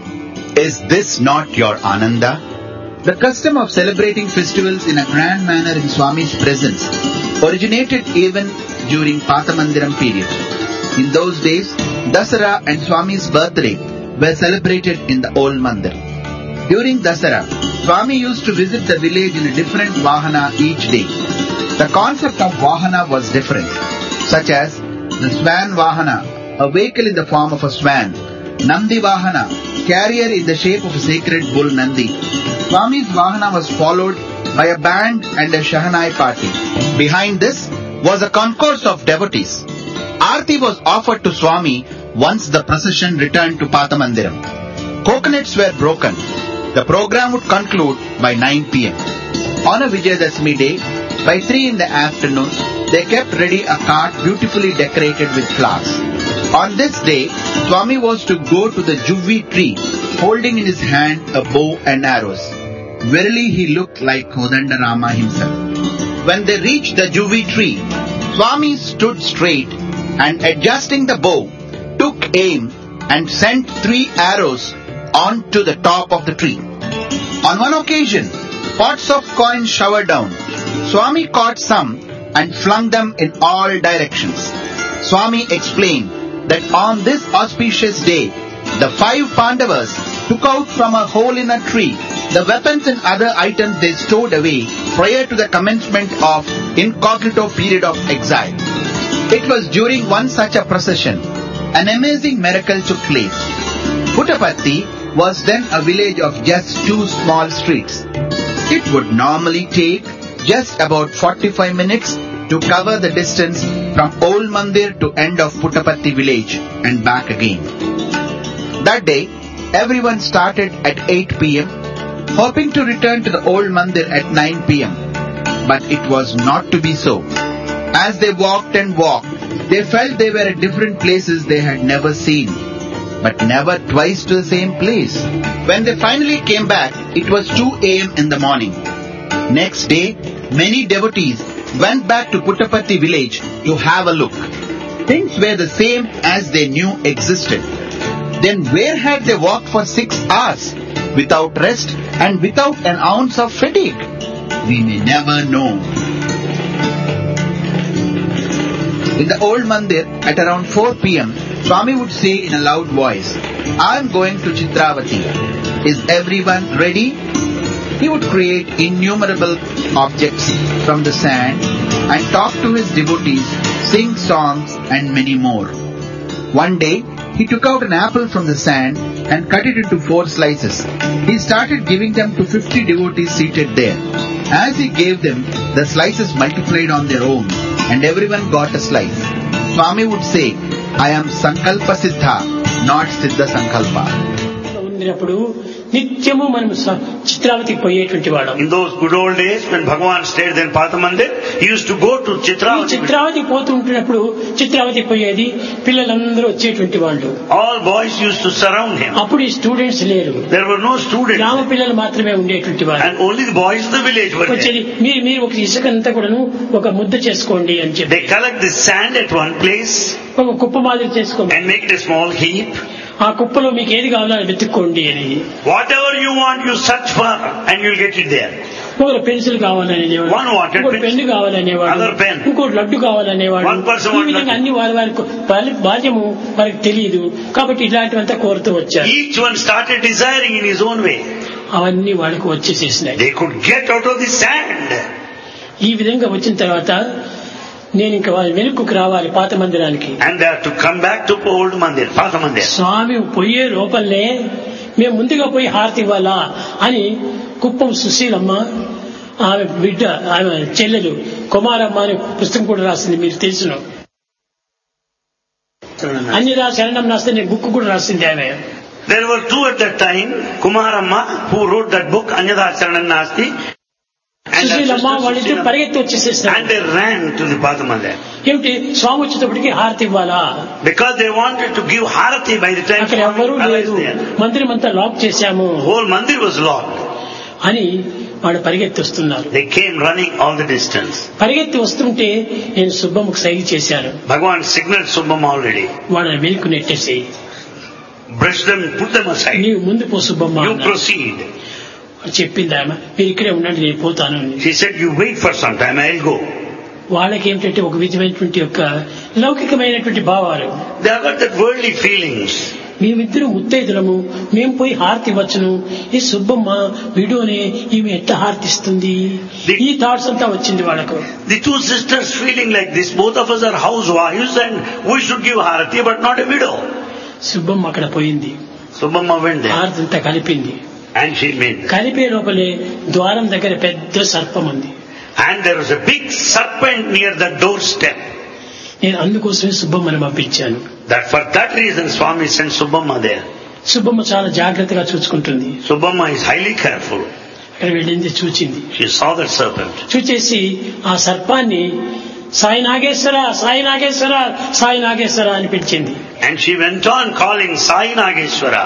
is this not your Ananda?" The custom of celebrating festivals in a grand manner in Swami's presence originated even during Patamandiram period. In those days, Dasara and Swami's birthday were celebrated in the old mandir. During Dasara, Swami used to visit the village in a different Vahana each day. The concept of Vahana was different, such as the Swan Vahana, a vehicle in the form of a swan; Nandi Vahana, carrier in the shape of a sacred bull Nandi. Swami's Vahana was followed by a band and a Shahanai party. Behind this was a concourse of devotees. Aarti was offered to Swami once the procession returned to Patamandiram. Coconuts were broken. The program would conclude by nine p.m. On a Vijayadashmi day, by three in the afternoon, they kept ready a cart beautifully decorated with flowers. On this day, Swami was to go to the Juvvi tree, holding in his hand a bow and arrows. Verily he looked like Kodandarama himself. When they reached the Juvvi tree, Swami stood straight and, adjusting the bow, took aim and sent three arrows onto the top of the tree. On one occasion, pots of coins showered down. Swami caught some and flung them in all directions. Swami explained that on this auspicious day, the five Pandavas took out from a hole in a tree the weapons and other items they stowed away prior to the commencement of incognito period of exile. It was during one such a procession an amazing miracle took place. Puttapatti was then a village of just two small streets. It would normally take just about forty-five minutes to cover the distance from Old Mandir to end of Puttapatti village and back again. That day, everyone started at eight p.m. hoping to return to the Old Mandir at nine p.m. But it was not to be so. As they walked and walked, they felt they were at different places they had never seen, but never twice to the same place. When they finally came back, it was two a.m. in the morning. Next day, many devotees went back to Puttapatti village to have a look. Things were the same as they knew existed. Then where had they walked for six hours without rest and without an ounce of fatigue? We may never know. In the old mandir, at around four p.m., Swami would say in a loud voice, "I am going to Chitravati. Is everyone ready?" He would create innumerable objects from the sand and talk to his devotees, sing songs and many more. One day, he took out an apple from the sand and cut it into four slices. He started giving them to fifty devotees seated there. As he gave them, the slices multiplied on their own and everyone got a slice. Swami would say, "I am Sankalpa Siddha. not Siddha Sankalpa. ఉన్నప్పుడు నిత్యము మనం చిత్రావతికి పోయేటువంటి వాళ్ళం. In those good old days when Bhagavan stayed in Pathamandir, he used to go to Chitravati. Chitravati పోతుంటున్నప్పుడు Chitravati పోయేది, పిల్లలందరూ వచ్చేటువంటి వాళ్ళు. All boys used to surround him. అప్పుడు ఈ స్టూడెంట్స్ లేరు. There were no students. గ్రామ పిల్లలు మాత్రమే ఉండేటువంటి వాళ్ళు. And only the boys of the village were there. మీరు మీరు ఒక ఇసుక అంతా కూడాను ఒక ముద్ద చేసుకోండి అని చెప్పి. They collect the sand at one place. ఒక కుప్ప మాదిరి చేసుకోండి. And make it a small heap. ఆ కుప్పలో మీకు ఏది కావాలో అది వెతుక్కోండి అని. Whatever you want, you search for, and you'll get it there. ఒకరు పెన్సిల్ కావాలనేవాడు, One wanted ఇంకోటి పెన్ను కావాలనేవాడు, Other pen. ఇంకోటి లడ్డు కావాలనేవాడు. One person ఈ wanted విధంగా అన్ని వారి వారికి వాళ్ళ బాధ్యము వారికి తెలియదు కాబట్టి ఇలాంటివంతా కోరుతూ వచ్చారు. Each one started desiring in his own way. అవన్నీ వాళ్ళకు వచ్చేసేసినాయి. They could get out of the sand. ఈ విధంగా వచ్చిన తర్వాత నేను ఇంకా వాళ్ళ వెనుకకు రావాలి పాత మందిరానికి. And they have to come back to old mandir, Patha Mandir. స్వామి పోయే లోపలనే మేము ముందుగా పోయి హారతి ఇవ్వాలా అని కుప్పం సుశీలమ్మ ఆమె బిడ్డ ఆమె చెల్లెలు కుమారమ్మ అని పుస్తకం కూడా రాసింది, మీరు తెలుసును. అన్యదా శరణం రాస్తే నేను బుక్ కూడా రాసింది ఆమె. There were two at that time, Kumaramma, who wrote that book, Anyada Sharanam Nasti. Susheelamma వాళ్ళిద్దరు పరిగెత్తి వచ్చేసేసారు. And they ran to the Patha Mandir. ఏమిటి స్వామి వచ్చేటప్పటికి హారతి ఇవ్వాలా? Because they wanted to give Harati by the time అక్కడ ఎవరూ లేదు, మందిరం అంతా లాక్ చేశాము, whole mandir was locked అని వాళ్ళు పరిగెత్తి వస్తున్నారు. They came running all the distance. పరిగెత్తి వస్తుంటే నేను సుబ్బమ్మకు సైగ చేశాను. Bhagavan signaled Subbamma already. వాళ్ళని వెనుక నెట్టేసి Brush them, put them aside. నీవు ముందు పో సుబ్బమ్మ You proceed. చెప్పింది ఆమె. మీరు ఇక్కడే ఉండండి నేను పోతాను. She said, you wait for some time, I'll go. వాళ్ళకి ఏమిటంటే ఒక విధమైనటువంటి యొక్క లౌకికమైనటువంటి భావాలు. They have got that worldly feelings. మేమిద్దరు ముత్తైదులము, మేము పోయి హారతి ఇవ్వచ్చును, ఈ సుబ్బమ్మ విడోనే ఈమె ఎట్లా హారతిస్తుంది, ఈ థాట్స్ అంతా వచ్చింది వాళ్ళకు. The two sisters feeling like this, both of us are housewives and we should give Harati but not a widow. Subbamma అక్కడ పోయింది. Subbamma went there. హారతి అంతా కలిపింది. And she made. కలిపే లోపలే ద్వారం దగ్గర పెద్ద సర్పం ఉంది. And there was a big serpent near the doorstep. నేను అందుకోసమే సుబ్బమ్మని పంపించాను. That for that reason Swami sent Subbamma there. Subbamma చాలా జాగ్రత్తగా చూసుకుంటుంది. Subbamma is highly careful. అక్కడ వెళ్ళింది, చూచింది. She saw that serpent. చూచేసి ఆ సర్పాన్ని సాయి నాగేశ్వర, సాయి నాగేశ్వర, సాయి నాగేశ్వర అని పిలిచింది. And she went on calling Sai Nageshwara.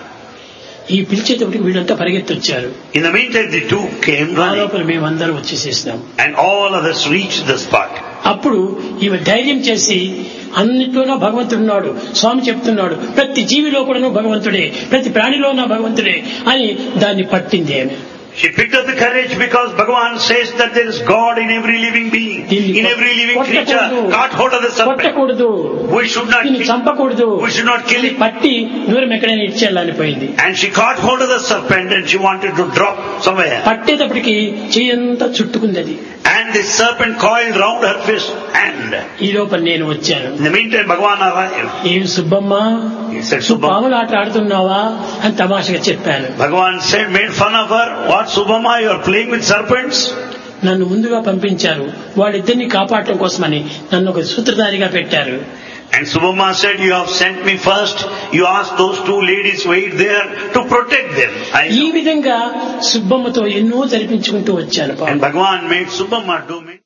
ఈ పిలిచేటప్పటికి వీళ్ళంతా పరిగెత్తి వచ్చారు. In the meantime the two came running. లోపల మేమందరం వచ్చేసేసినాం. And all of us reached the spot. అప్పుడు ఈమె ధైర్యం చేసి అన్నిట్లోనూ భగవంతుడు ఉన్నాడు, స్వామి చెప్తున్నాడు, ప్రతి జీవిలో కూడాను భగవంతుడే, ప్రతి ప్రాణిలో నా భగవంతుడే అని దాన్ని పట్టింది ఆమె. She picked up the courage because Bhagavan says that there is God in every living being, in every living creature. Caught hold of the serpent. We should not kill, we should not kill it. పట్టి దూరం ఎక్కడైనా ఇచ్చేయాలని పోయింది. And she caught hold of the serpent and she wanted to drop somewhere. పట్టేటప్పటికి చెయ్యంతా చుట్టుకుంది అది. And the serpent coiled round her fist hand. ఈ లోపల నేను వచ్చాను. In the meantime Bhagavan arrived. ఏం సుబ్బమ్మ, పాముల ఆట ఆడుతున్నావా అని తమాషగా చెప్పాను. Bhagavan said, made fun of her. What, Subbamma, you are playing with serpents? నన్ను ముందుగా పంపించారు, వాళ్ళిద్దరిని కాపాడటం కోసమని నన్ను ఒక సూత్రధారిగా పెట్టారు. And Subbamma said, you have sent me first. You asked those two ladies wait there to protect them. ఈ విధంగా సుబ్బమ్మతో ఎన్నో జరిపించుకుంటూ వచ్చాను. And Bhagavan made Subbamma do me.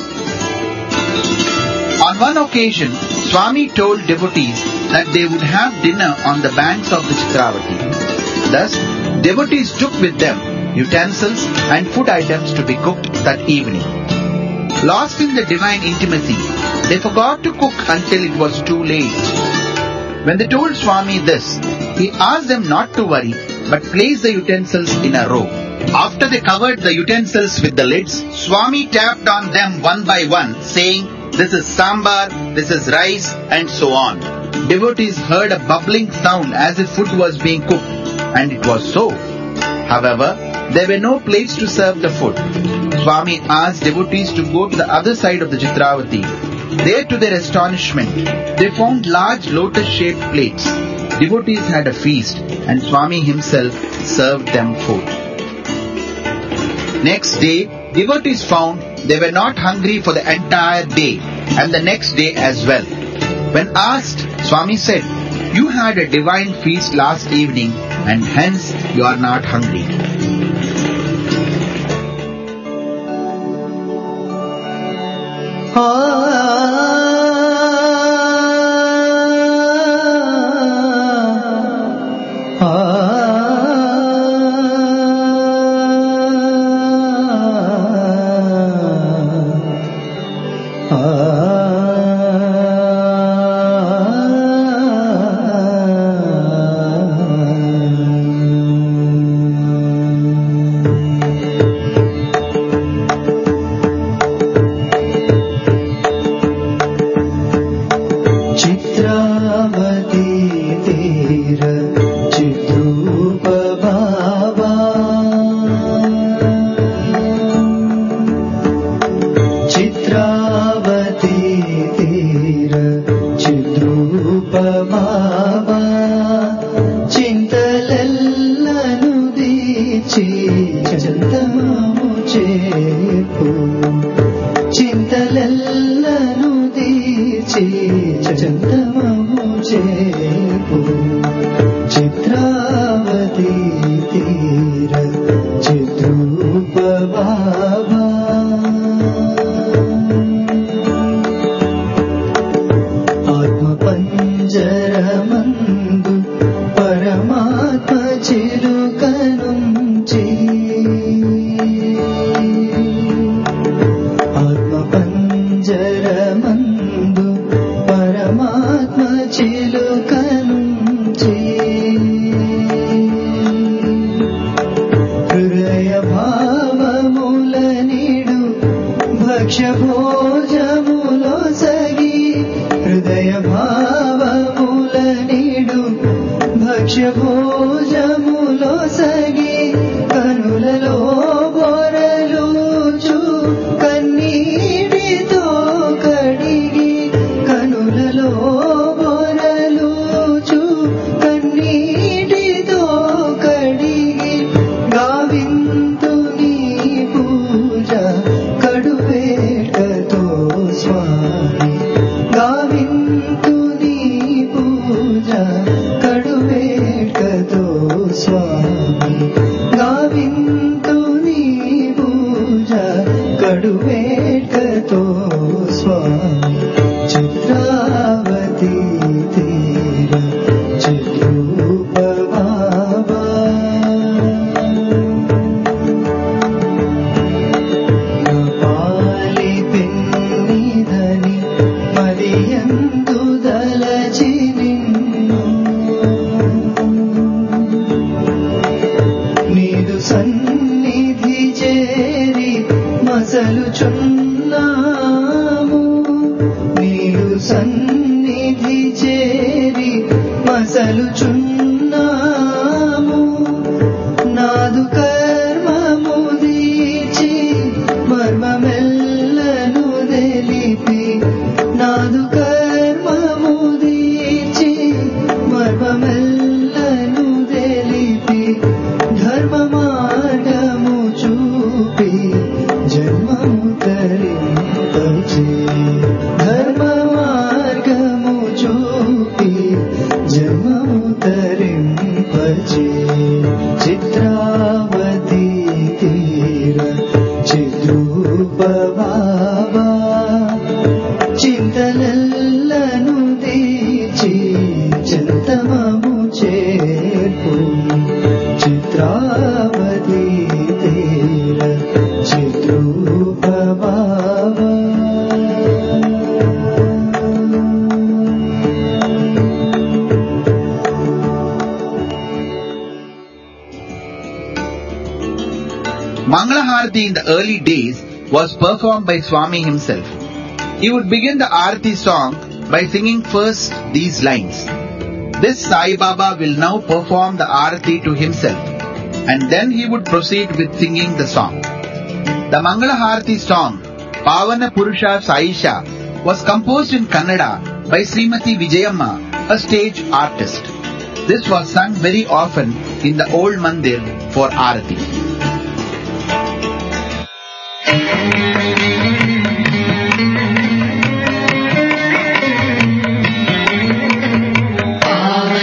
On one occasion, Swami told devotees that they would have dinner on the banks of the Chitravati. Thus, devotees took with them utensils and food items to be cooked that evening. Lost in the divine intimacy, they forgot to cook until it was too late. When they told Swami this, he asked them not to worry, but place the utensils in a row. After they covered the utensils with the lids, Swami tapped on them one by one, saying, this is sambar, this is rice, and so on. Devotees heard a bubbling sound as if food was being cooked, and it was so. However, there were no plates to serve the food. Swami asked devotees to go to the other side of the Chitravati. There, to their astonishment, they found large lotus-shaped plates. Devotees had a feast, and Swami himself served them food. Next day, devotees found they were not hungry for the entire day and the next day as well. When asked, Swami said, You had a divine feast last evening and hence you are not hungry. In the early days was performed by Swami himself. He would begin the Aarti song by singing first these lines. This Sai Baba will now perform the Aarti to himself, and then he would proceed with singing the song. The Mangala Harati song, Pavana Purusha Saisha, was composed in Kannada by Srimati Vijayamma, a stage artist. This was sung very often in the old mandir for Aarati. Ah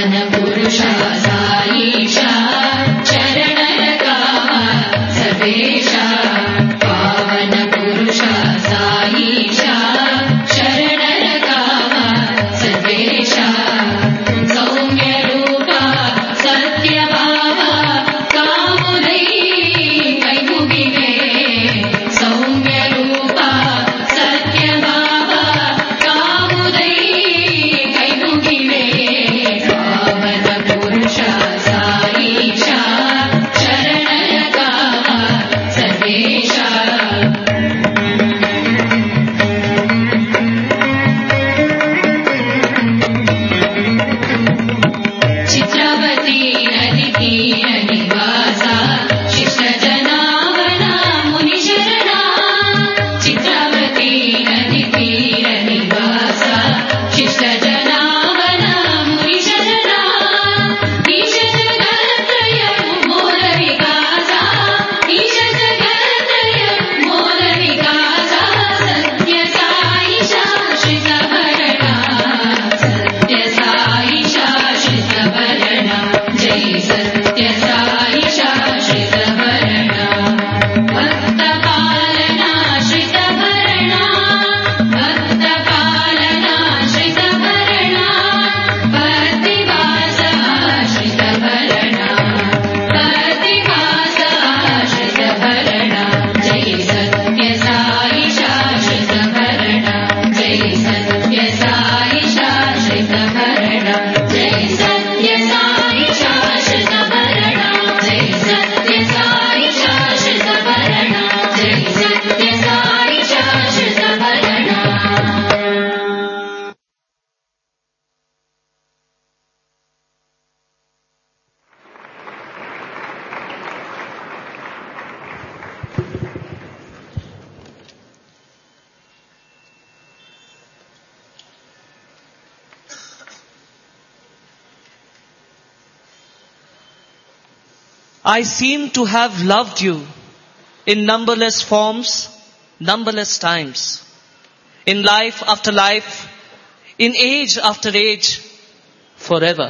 I seem to have loved you in numberless forms, numberless times, in life after life, in age after age, forever.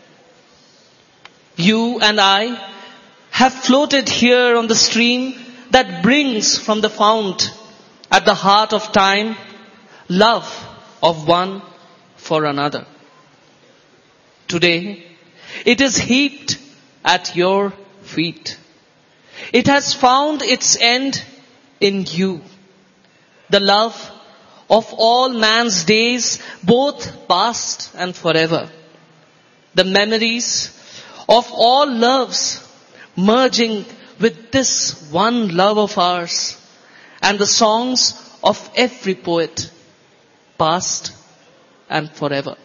You and I have floated here on the stream that brings from the fount at the heart of time love of one for another. Today, it is heaped at your feet. It has found its end in you. The love of all man's days, both past and forever. The memories of all loves merging with this one love of ours, and the songs of every poet, past and forever.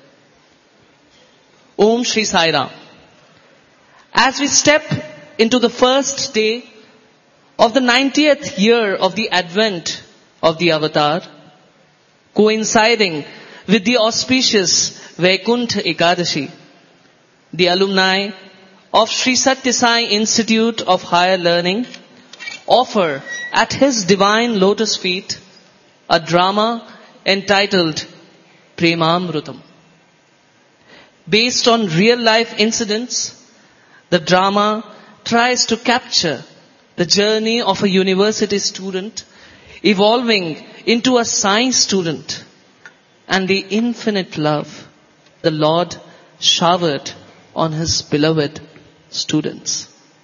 Om Shri Sai Ram. As we step into the first day of the ninetieth year of the advent of the Avatar, coinciding with the auspicious Vaikuntha Ekadashi, the alumni of Sri Satya Sai Institute of Higher Learning offer at his divine lotus feet a drama entitled Premamrutam. Based on real life incidents, the drama tries to capture the journey of a university student evolving into a science student and the infinite love the Lord showered on his beloved students.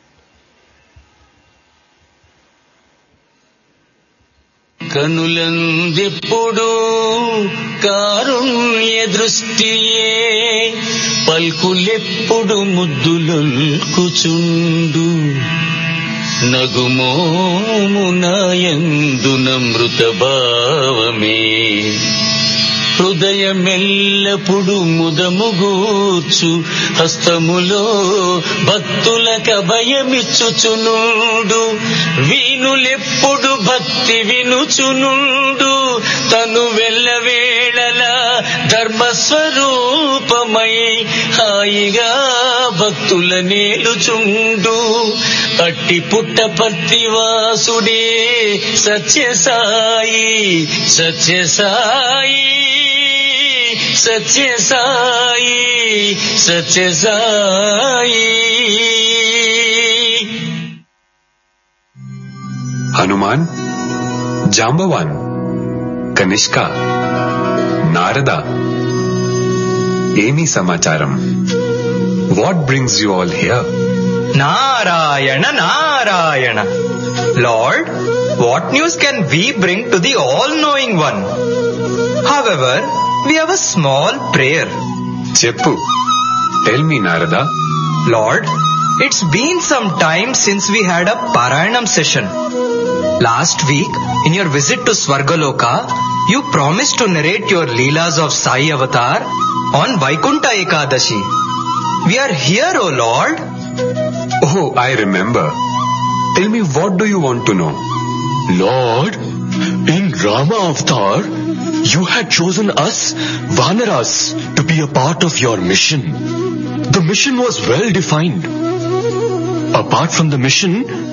కనులందెప్పుడు కారుణ్య దృష్టియే పల్కులెప్పుడు ముద్దులొల్కుచుండు నగుమోమునాయందు నమృత భావమే హృదయమెల్లప్పుడు ముదముగూర్చు హస్తములో భక్తులక భయమిచ్చుచునుడు వీణులెప్పుడు భక్తి వినుచునుడు తను వెళ్ళవేళలా ధర్మస్వరూపమై హాయిగా భక్తుల నేలుచుండు అట్టి పుట్టపర్తివాసుడే సత్యసాయి సత్యసాయి సత్యసాయి సత్యసాయి. హనుమాన్, జాంబవాన్, కనిష్క, నారద, ఏమీ సమాచారం? What brings you all here? Narayana Narayana. Lord, what news can we bring to the all-knowing one? However, we have a small prayer. Cheppu. Tell me, Narada. Lord, it's been some time since we had a Parayanam session. Last week, in your visit to Swargaloka, you promised to narrate your Leelas of Sai Avatar on Vaikuntha Ekadashi. We are here, O Lord. Oh, I remember. Tell me, what do you want to know? Lord, in Rama Avatar, you had chosen us, Vanaras, to be a part of your mission. The mission was well defined. Apart from the mission,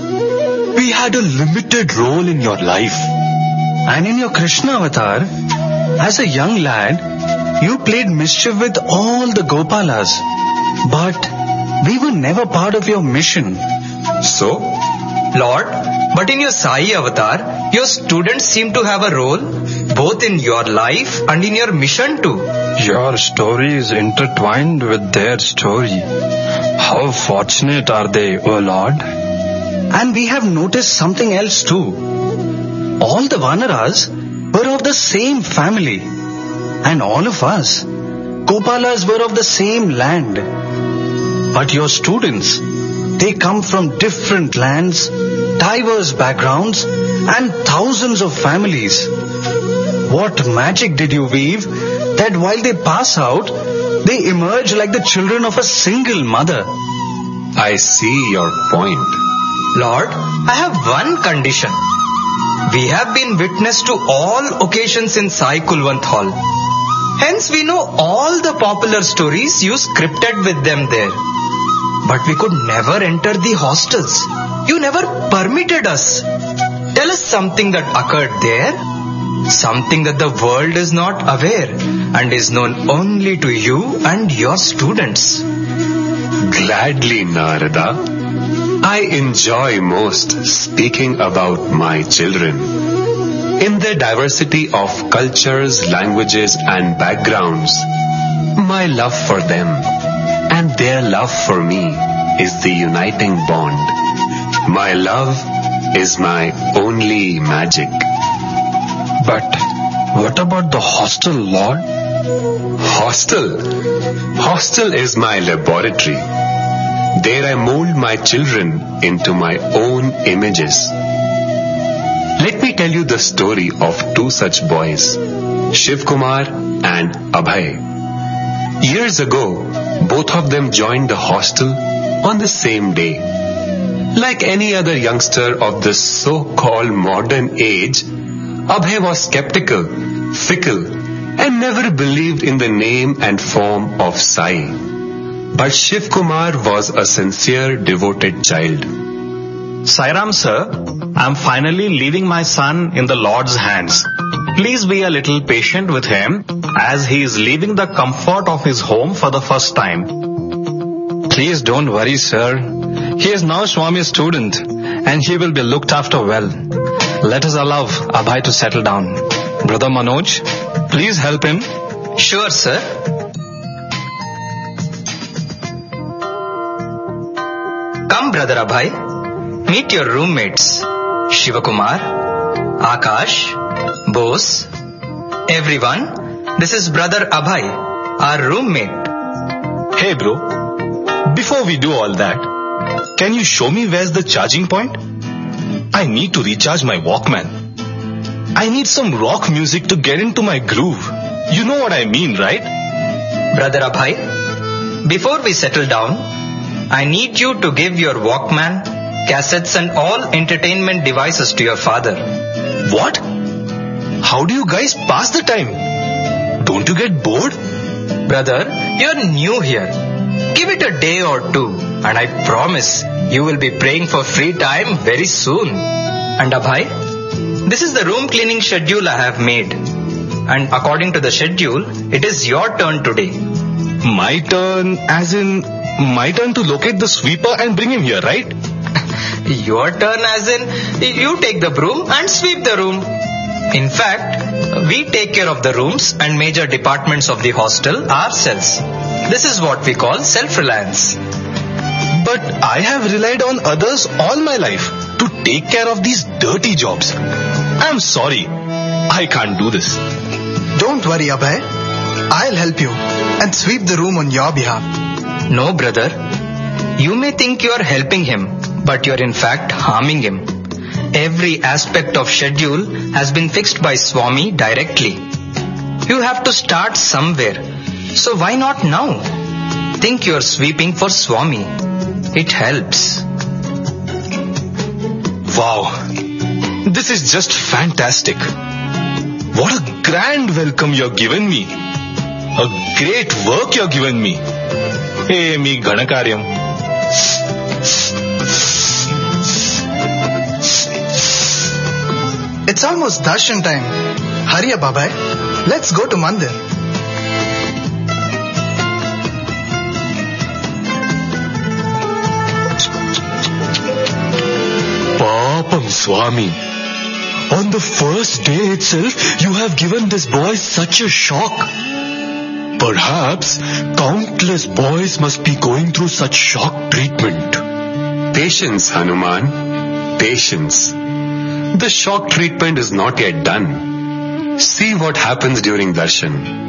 we had a limited role in your life. And in your Krishna Avatar, as a young lad, you played mischief with all the Gopalas. But we were never part of your mission. So? Lord, but in your Sai Avatar, your students seem to have a role both in your life and in your mission too. Your story is intertwined with their story. How fortunate are they, O Lord? And we have noticed something else too. All the Vanaras were of the same family. And all of us, Gopalas, were of the same land. But your students, they come from different lands, diverse backgrounds, and thousands of families. What magic did you weave that while they pass out, they emerge like the children of a single mother? I see your point. Lord, I have one condition. We have been witness to all occasions in Sai Kulwant Hall. Hence we know all the popular stories you scripted with them there. but we could never enter the hostels. You never permitted us. Tell us something that occurred there. Something that the world is not aware and is known only to you and your students. Gladly, Narada. I enjoy most speaking about my children. In their diversity of cultures, languages and backgrounds, my love for them and their love for me is the uniting bond. My love is my only magic. But what about the hostel, Lord? Hostel? Hostel is my laboratory. There I mold my children into my own images. Let me tell you the story of two such boys, Shiv Kumar and Abhay. Years ago, both of them joined the hostel on the same day. Like any other youngster of this so-called modern age, Abhay was skeptical, fickle, and never believed in the name and form of Sai. But Shiv Kumar was a sincere, devoted child. Sairam sir, I am finally leaving my son in the Lord's hands. Please be a little patient with him as he is leaving the comfort of his home for the first time. Please don't worry, sir. He is now Swami's student and he will be looked after well. Let us allow Abhay to settle down. Brother Manoj, please help him. Sure, sir. Come, Brother Abhay. Meet your roommates. Shivakumar, Akash, Bose, everyone. This is Brother Abhay, our roommate. Hey bro, before we do all that, can you show me where's the charging point? I need to recharge my Walkman. I need some rock music to get into my groove. You know what I mean, right? Brother Abhay, before we settle down, I need you to give your Walkman, cassettes and all entertainment devices to your father. What? How do you guys pass the time? Don't you get bored? Brother, you're new here. Give it a day or two and I promise you will be praying for free time very soon. And Abhay, this is the room cleaning schedule I have made. And according to the schedule, it is your turn today. My turn as in, my turn to locate the sweeper and bring him here, right? Your turn as in, you take the broom and sweep the room. In fact, we take care of the rooms and major departments of the hostel ourselves. This is what we call self-reliance. But I have relied on others all my life to take care of these dirty jobs. I'm sorry. I can't do this. Don't worry, Abhay. I'll help you and sweep the room on your behalf. No, brother. You may think you are helping him, but you are in fact harming him. Every aspect of schedule has been fixed by Swami directly. You have to start somewhere. So why not now? Think you are sweeping for Swami. It helps. Wow. This is just fantastic. What a grand welcome you're given me. A great work you're given me. Hey, me Ganakaryam. It's almost darshan time. Hurry up, Abhay. Let's go to Mandir. Papam Swami. On the first day itself, you have given this boy such a shock. Perhaps countless boys must be going through such shock treatment. Patience, Hanuman. Patience. The shock treatment is not yet done. See what happens during darshan.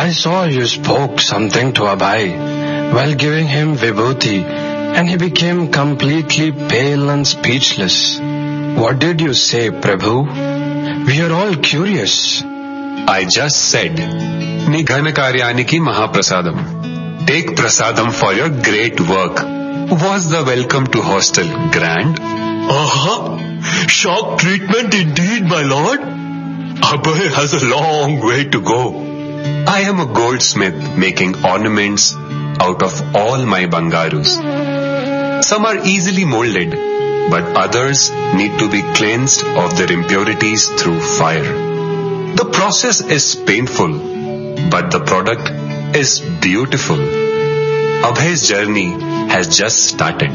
I saw you spoke something to Abhay while giving him vibhuti, and he became completely pale and speechless. What did you say, Prabhu? We are all curious. I just said, Nighana Karyaniki Mahaprasadam. Take prasadam for your great work. Was the welcome to hostel grand? Uh-huh. Shock treatment indeed, my lord. Abhay has a long way to go. I am a goldsmith making ornaments out of all my bangarus. Some are easily molded, but others need to be cleansed of their impurities through fire. The process is painful, but the product is beautiful. Abhay's journey has just started.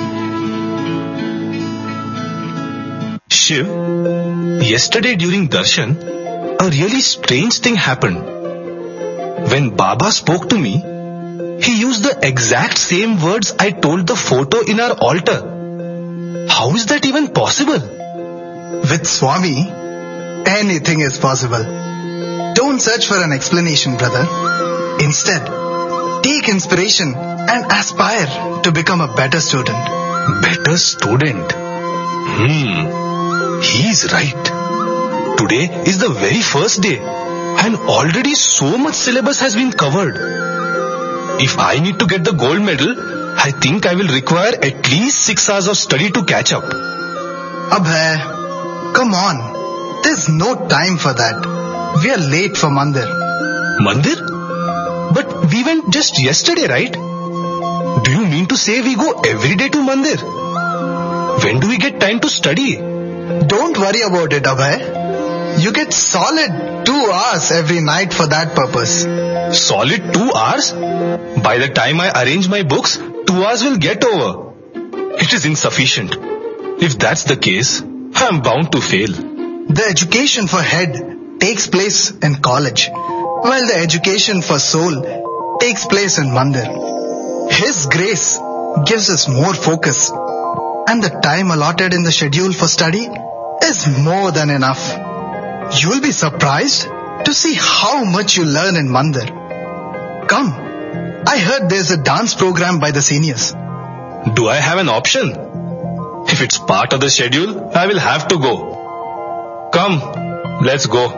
Shiv, yesterday during darshan, a really strange thing happened. When Baba spoke to me, he used the exact same words I told the photo in our altar. How is that even possible? With Swami, anything is possible. Don't search for an explanation, brother. Instead, take inspiration and aspire to become a better student. Better student? Hmm. He's right. Today is the very first day, and already so much syllabus has been covered. If I need to get the gold medal, I think I will require at least six hours of study to catch up. Abhay, come on. There's no time for that. We are late for Mandir. Mandir? But we went just yesterday, right? Do you mean to say we go every day to Mandir? When do we get time to study? Don't worry about it, Abhay. You get solid two hours every night for that purpose. Solid two hours? By the time I arrange my books, two hours will get over. It is insufficient. If that's the case, I am bound to fail. The education for head takes place in college, while the education for soul takes place in Mandir. His grace gives us more focus, and the time allotted in the schedule for study is more than enough. You will be surprised to see how much you learn in Mandir. Come, I heard there's a dance program by the seniors. Do I have an option? If it's part of the schedule, I will have to go. Come, let's go.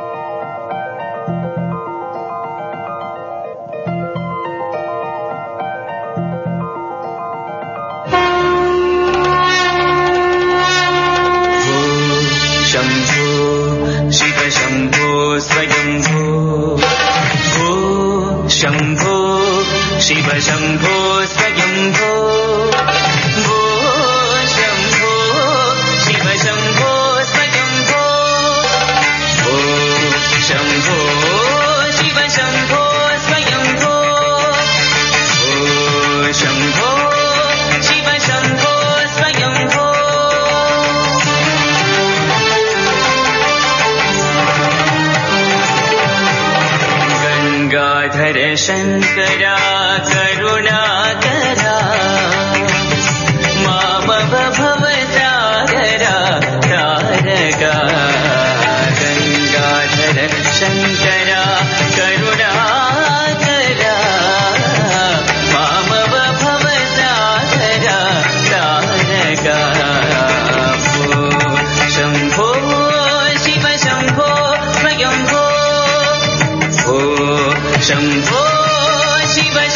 Shiva Shambho Swayambho Bho Shambho Shiva Shambho Swayambho Bho Shambho Shiva Shambho Swayambho Bho Shambho Shiva Shambho Swayambho Gangadhara Shankara करुणाकरा मामव भवसागरा तारका गंगाधर शंकरा करुणाकरा मामव भवसागरा तारका शंभो शिव शंभो स्वयंभो भो शंभो शिव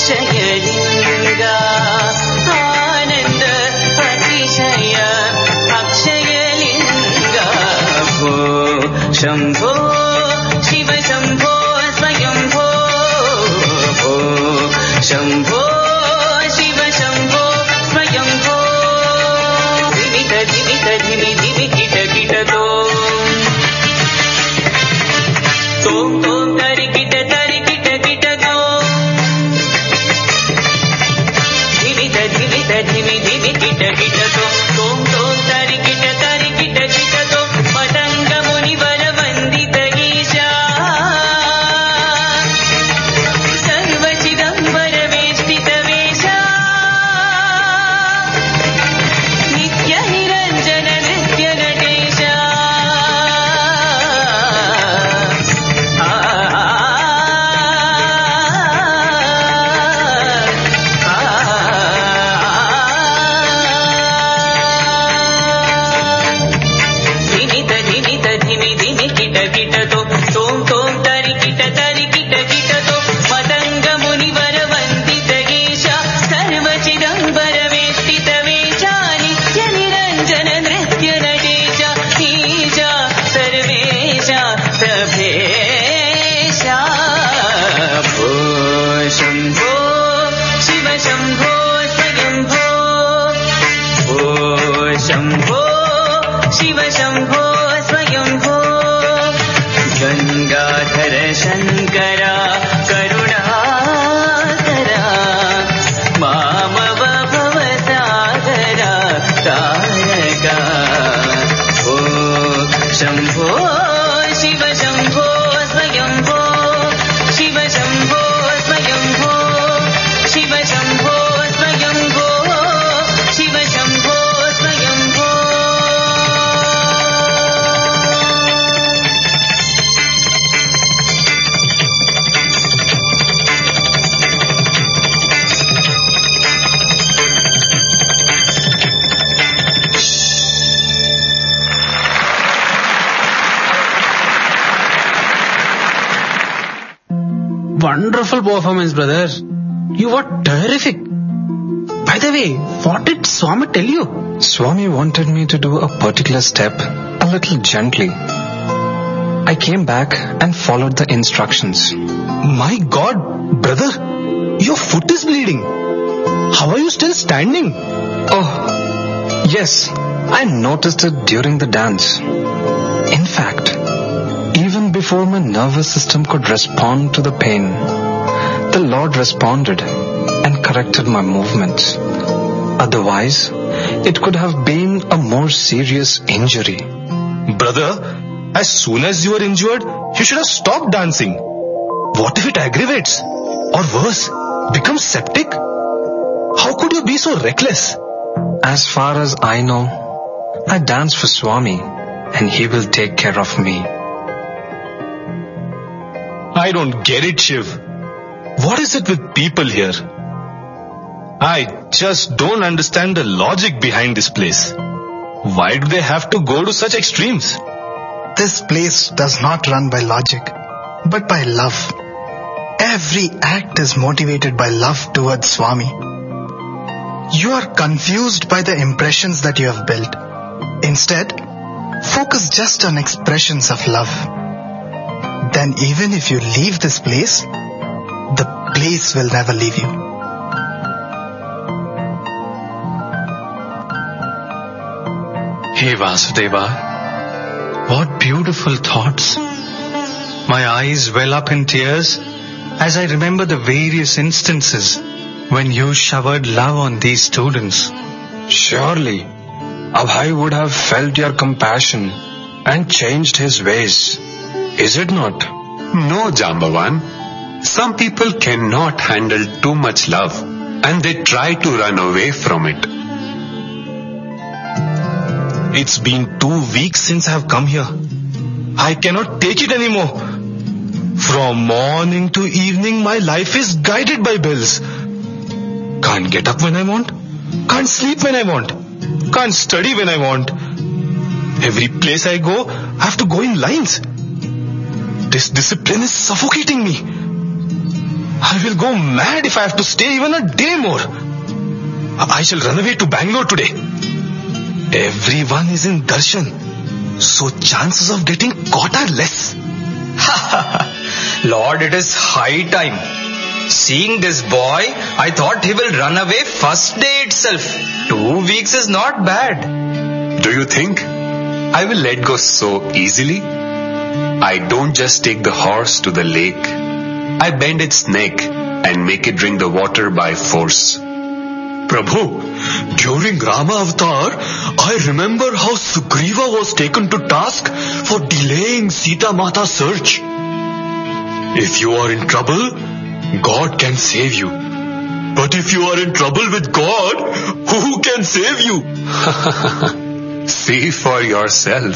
अक्षयलिङ्गा आनन्द अतिशय अक्षयलिङ्गा भो शम्भो शिव शम्भो स्वयम्भो भो शम्भो शिव शम्भो स्वयम्भो दिवित दिवित दिवि दिवि किट किटतो तोम तोम तरि किट तरि किट किटतो दिवित दिवित दिवि दिवि किट किटतो तोम तोम तरि किट तरि किट किटतो पतंग मुनिवर वन्दित ईशा सर्वचिदम्बर वेष्टित वेशा नित्य निरञ्जन नृत्य नटेशा धिमित धिमित धिमि धिमि किट किटतो तोम तोम तरि किट तरि किट किटतो मदङ्ग मुनिवर वन्दित ईशा सर्वचिदम्बर वेष्टित वेशा नित्य निरञ्जन नृत्य नटेशा ईशा सर्वेशा सभेशा भो शम्भो शिव शम्भो स्वयम्भो भो शम्भो शिव शम्भो स्वयम्भो गङ्गाधर शङ्करा करुणाकरा मामव भवसागरा तारका भो Shambho Shiva Shambho Swayambho Shiva Shambho Swayambho Shiva Shambho Swayambho Shiva Shambho Swayambho Wonderful performance, brother. You were terrific. By the way, what did Swami tell you? Swami wanted me to do a particular step a little gently. I came back and followed the instructions. My God, brother, your foot is bleeding. How are you still standing? Oh, yes, I noticed it during the dance. In fact, even before my nervous system could respond to the pain, the Lord responded and corrected my movements. Otherwise, it could have been a more serious injury. Brother, as soon as you are injured, you should have stopped dancing. What if it aggravates? Or worse, becomes septic? How could you be so reckless? As far as I know, I dance for Swami and he will take care of me. I don't get it, Shiv. What is it with people here? I just don't understand the logic behind this place. Why do they have to go to such extremes? This place does not run by logic, but by love. Every act is motivated by love towards Swami. You are confused by the impressions that you have built. Instead, focus just on expressions of love. Then even if you leave this place, the place will never leave you. Hey Vasudeva, what beautiful thoughts. My eyes well up in tears as I remember the various instances when you showered love on these students. Surely, Abhay would have felt your compassion and changed his ways. Is it not? No, Jambavan. Some people cannot handle too much love and they try to run away from it. It's been two weeks since I have come here. I cannot take it anymore. From morning to evening, my life is guided by bills. Can't get up when I want. Can't sleep when I want. Can't study when I want. Every place I go, I have to go in lines. This discipline is suffocating me. I will go mad if I have to stay even a day more. I shall run away to Bangalore today. Everyone is in darshan, so chances of getting caught are less. Lord, it is high time. Seeing this boy, I thought he will run away first day itself. Two weeks is not bad. Do you think I will let go so easily? I don't just take the horse to the lake. I bend its neck and make it drink the water by force. Prabhu, during Rama Avatar, I remember how Sugriva was taken to task for delaying Sita Mata's search. If you are in trouble, God can save you. But if you are in trouble with God, who can save you? See for yourself.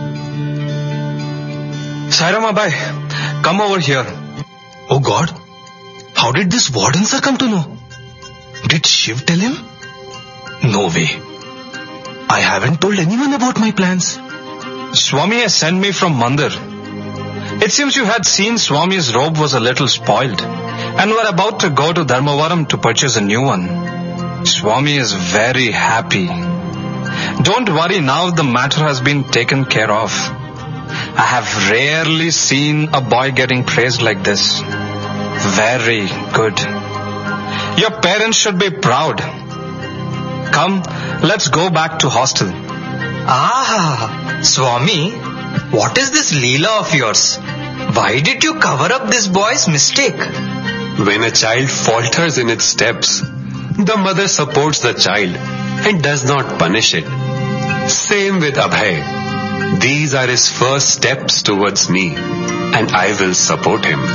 Sai Ram Abhay, come over here. Oh God, how did this warden sir come to know? Did Shiv tell him? No way. I haven't told anyone about my plans. Swami has sent me from Mandir. It seems you had seen Swami's robe was a little spoiled and were about to go to Dharmavaram to purchase a new one. Swami is very happy. Don't worry, now the matter has been taken care of. I have rarely seen a boy getting praised like this. Very good. Your parents should be proud. Come, let's go back to hostel. Ah, Swami, what is this Leela of yours? Why did you cover up this boy's mistake? When a child falters in its steps, the mother supports the child and does not punish it. Same with Abhay. These are his first steps towards me, and I will support him.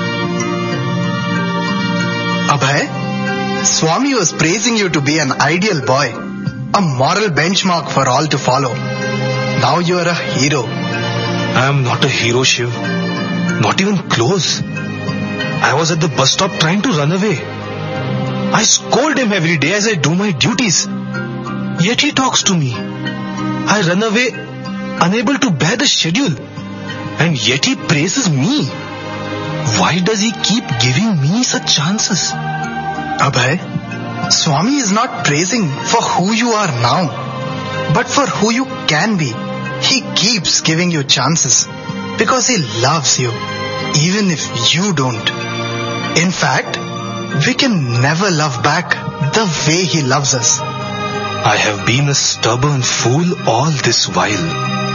Abhay, Swami was praising you to be an ideal boy, a moral benchmark for all to follow. Now you are a hero. I am not a hero, Shiv. Not even close. I was at the bus stop trying to run away. I scold him every day as I do my duties. Yet he talks to me. I run away, unable to bear the schedule. And yet he praises me. Why does he keep giving me such chances? Abhay, Swami is not praising for who you are now, but for who you can be. He keeps giving you chances because he loves you, even if you don't. In fact, we can never love back the way he loves us. I have been a stubborn fool all this while.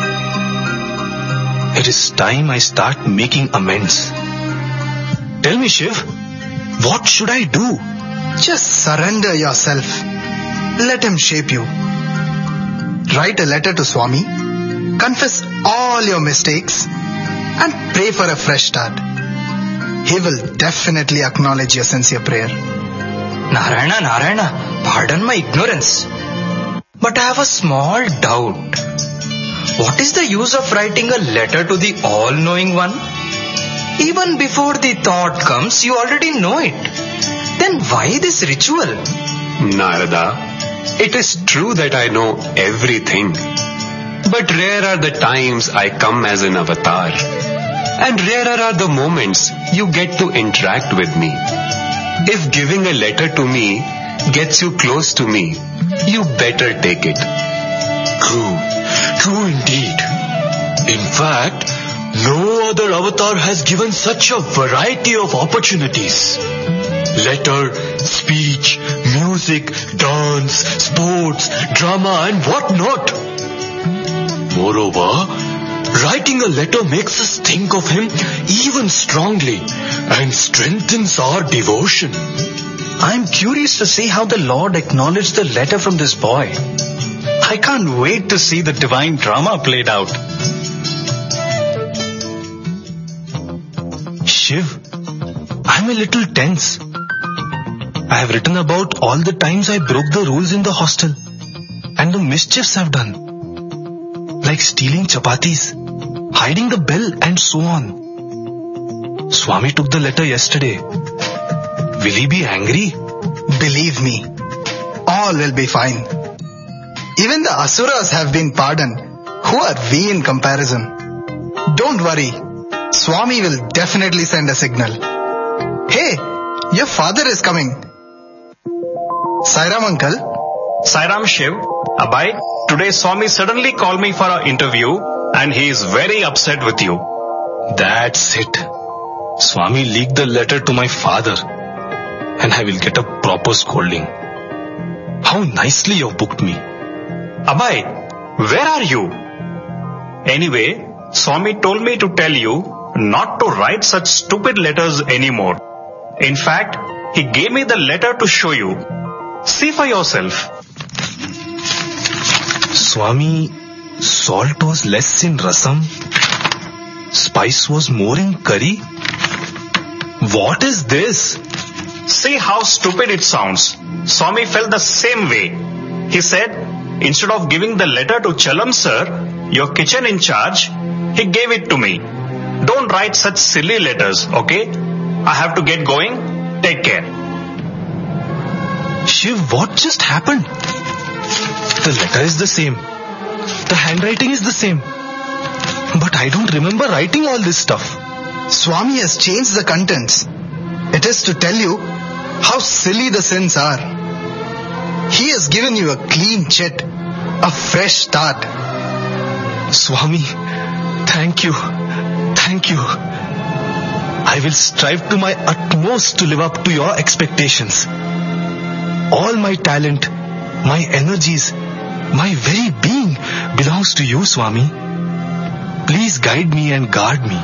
It is time I start making amends. Tell me, Shiv, what should I do? Just surrender yourself. Let him shape you. Write a letter to Swami, confess all your mistakes, and pray for a fresh start. He will definitely acknowledge your sincere prayer. Narayana, Narayana, pardon my ignorance. But I have a small doubt. What is the use of writing a letter to the all-knowing one? Even before the thought comes, you already know it. Then why this ritual? Narada, it is true that I know everything. But rare are the times I come as an avatar. And rarer are the moments you get to interact with me. If giving a letter to me gets you close to me, you better take it. True, true indeed. In fact, no other avatar has given such a variety of opportunities. Letter, speech, music, dance, sports, drama and what not. Moreover, writing a letter makes us think of him even strongly and strengthens our devotion. I am curious to see how the Lord acknowledged the letter from this boy. I can't wait to see the divine drama played out. Shiv, I'm a little tense. I have written about all the times I broke the rules in the hostel and the mischiefs I've done, like stealing chapatis, hiding the bell and so on. Swami took the letter yesterday. Will he be angry? Believe me, all will be fine. Even the asuras have been pardoned. Who are we in comparison? Don't worry, Swami will definitely send a signal. Hey, Your father is coming. Sairam uncle. Sairam Shiv, Abhay, today Swami suddenly called me for an interview and he is very upset with you. That's it. Swami leaked the letter to my father and I will get a proper scolding. How nicely you've booked me. Abhay, where are you? Anyway, Swami told me to tell you not to write such stupid letters anymore. In fact, he gave me the letter to show you. See for yourself. Swami, salt was less in rasam. Spice was more in curry. What is this? See how stupid it sounds. Swami felt the same way. He said, instead of giving the letter to Chalam sir, your kitchen in charge, he gave it to me. Don't write such silly letters, okay? I have to get going. Take care. Shiv, what just happened? The letter is the same. The handwriting is the same. But I don't remember writing all this stuff. Swami has changed the contents. It is to tell you how silly the sins are. He has given you a clean chit, a fresh start. Swami, thank you. Thank you. I will strive to my utmost to live up to your expectations. All my talent, my energies, my very being belongs to you, Swami. Please guide me and guard me.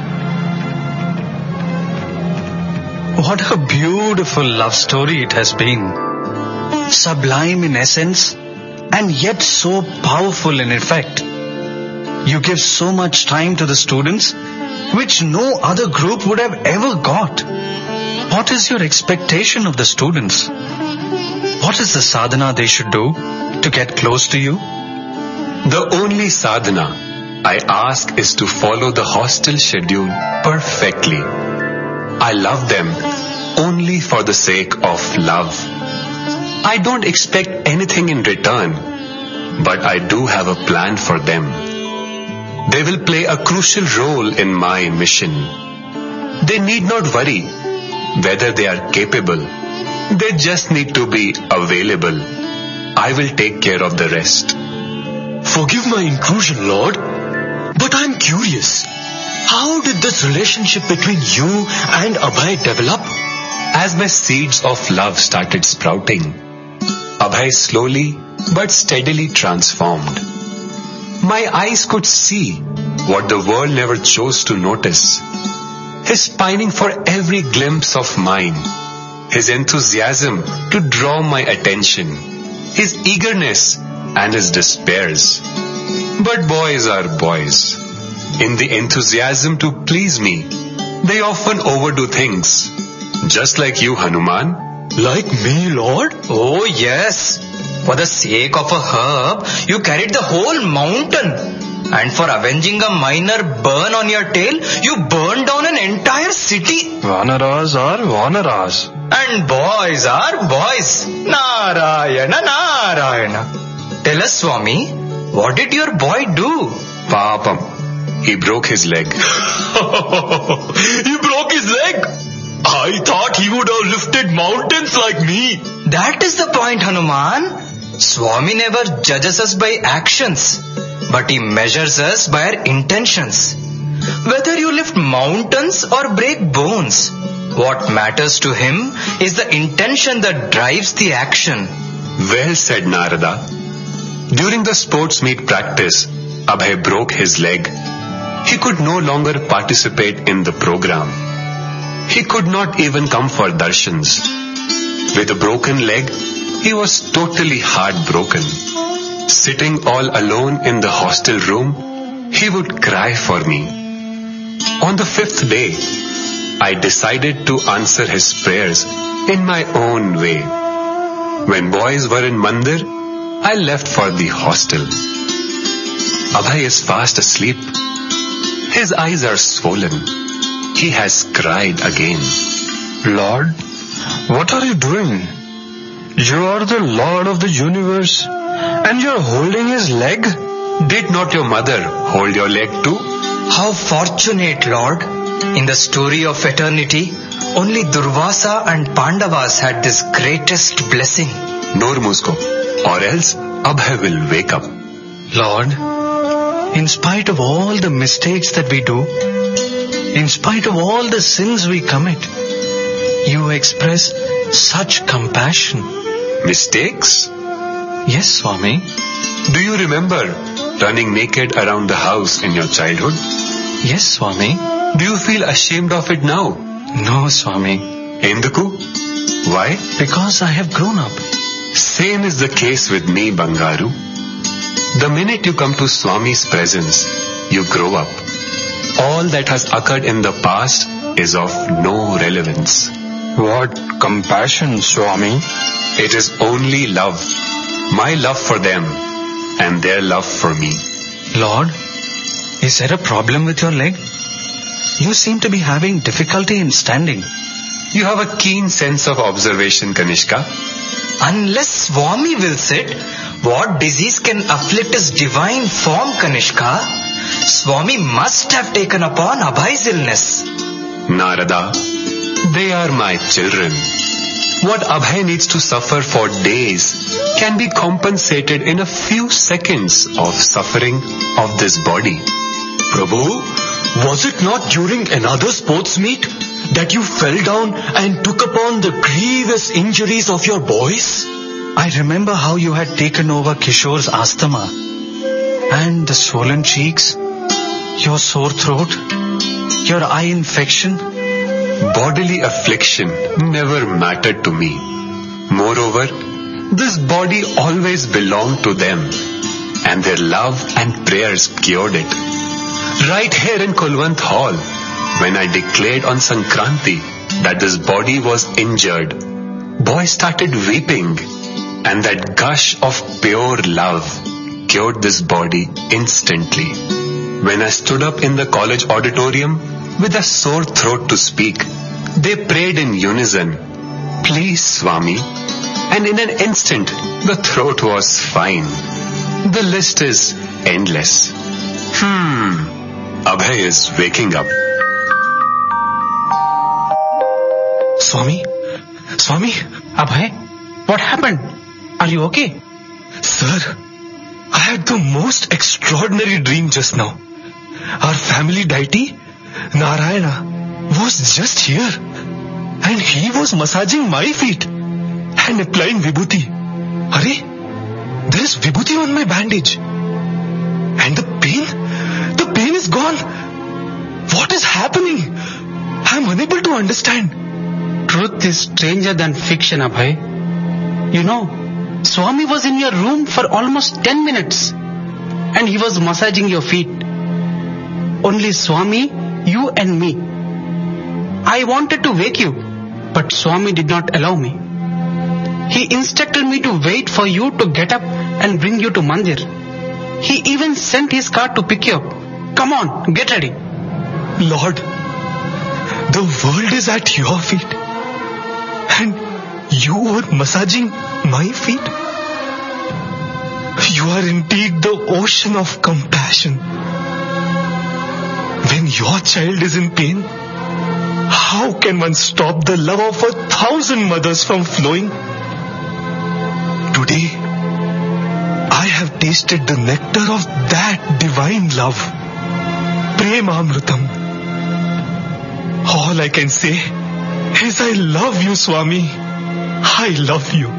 What a beautiful love story it has been. Sublime in essence and yet so powerful in effect. You give so much time to the students which no other group would have ever got. What is your expectation of the students? What is the sadhana they should do to get close to you? The only sadhana I ask is to follow the hostel schedule perfectly. I love them only for the sake of love. I don't expect anything in return, but I do have a plan for them. They will play a crucial role in my mission. They need not worry whether they are capable. They just need to be available. I will take care of the rest. Forgive my intrusion, Lord, but I'm curious. How did this relationship between you and Abhay develop? As my seeds of love started sprouting, Abhay slowly but steadily transformed. My eyes could see what the world never chose to notice. His pining for every glimpse of mine, his enthusiasm to draw my attention, his eagerness and his despairs. But boys are boys. In the enthusiasm to please me, they often overdo things. Just like you, Hanuman. Like me, Lord? Oh yes. For the sake of a herb, you carried the whole mountain. And for avenging a minor burn on your tail, you burned down an entire city. Vanaras are Vanaras. And boys are boys. Narayana, Narayana. Tell us, Swami, what did your boy do? Papam. He broke his leg. He broke his leg? I thought he would have lifted mountains like me. That is the point, Hanuman. Swami never judges us by actions, but he measures us by our intentions. Whether you lift mountains or break bones, what matters to him is the intention that drives the action. Well said, Narada. During the sports meet practice, Abhay broke his leg. He could no longer participate in the program. He could not even come for darshans. With a broken leg, he was totally heartbroken. Sitting all alone in the hostel room, he would cry for me. On the fifth day, I decided to answer his prayers in my own way. When boys were in mandir, I left for the hostel. Abhay is fast asleep. His eyes are swollen. He has cried again. Lord, what are you doing? You are the Lord of the universe and you are holding his leg? Did not your mother hold your leg too? How fortunate, Lord. In the story of eternity, only Durvasa and Pandavas had this greatest blessing. Nor Musko, or else Abhay will wake up. Lord, in spite of all the mistakes that we do, in spite of all the sins we commit, you express such compassion. Mistakes? Yes, Swami. Do you remember running naked around the house in your childhood? Yes, Swami. Do you feel ashamed of it now? No, Swami. Enduku? Why? Because I have grown up. Same is the case with me, Bangaru. The minute you come to Swami's presence, you grow up. All that has occurred in the past is of no relevance. What compassion, Swami? It is only love. My love for them and their love for me. Lord, is there a problem with your leg? You seem to be having difficulty in standing. You have a keen sense of observation, Kanishka. Unless Swami will sit, what disease can afflict his divine form, Kanishka? Swami must have taken upon Abhay's illness. Narada, they are my children. What Abhay needs to suffer for days can be compensated in a few seconds of suffering of this body. Prabhu, was it not during another sports meet that you fell down and took upon the grievous injuries of your boys? I remember how you had taken over Kishore's asthma and the swollen cheeks, your sore throat, your eye infection. Bodily affliction never mattered to me. Moreover, this body always belonged to them, and their love and prayers cured it. Right here in Kulwant Hall, when I declared on Sankranti that this body was injured, boys started weeping, and that gush of pure love cured this body instantly. When I stood up in the college auditorium with a sore throat to speak, they prayed in unison, "Please, Swami," and in an instant the throat was fine. The list is endless. Hmm, Abhay is waking up. Swami? Swami? Abhay? What happened? Are you okay? Sir, I had the most extraordinary dream just now. Our family deity, Narayana, was just here. And he was massaging my feet and applying vibhuti. Arey, there is vibhuti on my bandage. And the pain, the pain is gone. What is happening? I am unable to understand. Truth is stranger than fiction, Abhay. You know, Swami was in your room for almost ten minutes and he was massaging your feet. Only Swami, you and me. I wanted to wake you, but Swami did not allow me. He instructed me to wait for you to get up and bring you to Mandir. He even sent his car to pick you up. Come on, get ready. Lord, the world is at your feet. And you were massaging my feet. You are indeed the ocean of compassion. When your child is in pain, how can one stop the love of a thousand mothers from flowing? Today, I have tasted the nectar of that divine love. Premamrutam. All I can say is I love you, Swami. I love you.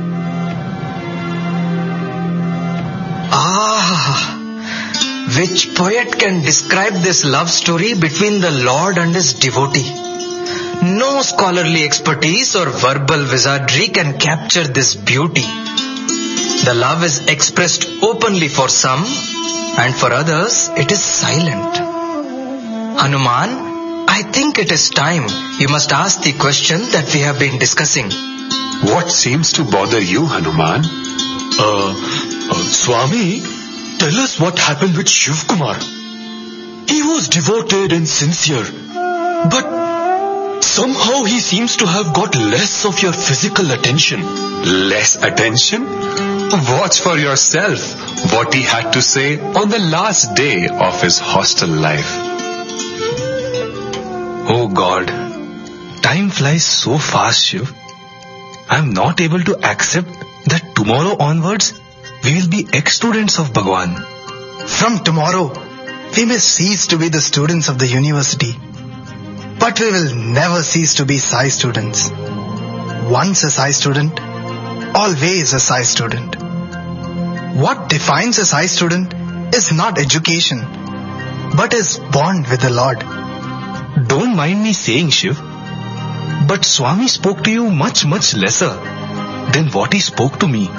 Ah, which poet can describe this love story between the Lord and his devotee? No scholarly expertise or verbal wizardry can capture this beauty. The love is expressed openly for some, and for others it is silent. Hanuman, I think it is time you must ask the question that we have been discussing. What seems to bother you, Hanuman? Uh, uh, Swami, tell us what happened with Shiv Kumar. He was devoted and sincere, but somehow he seems to have got less of your physical attention. Less attention? Watch for yourself what he had to say on the last day of his hostel life. Oh God, Time flies so fast, Shiv. I'm not able to accept that tomorrow onwards we will be ex-students of Bhagwan. From tomorrow, we may cease to be the students of the university, but we will never cease to be Sai students. Once a Sai student, always a Sai student. What defines a Sai student is not education, but his bond with the Lord. Don't mind me saying, Shiv, but Swami spoke to you much, much lesser than what he spoke to me.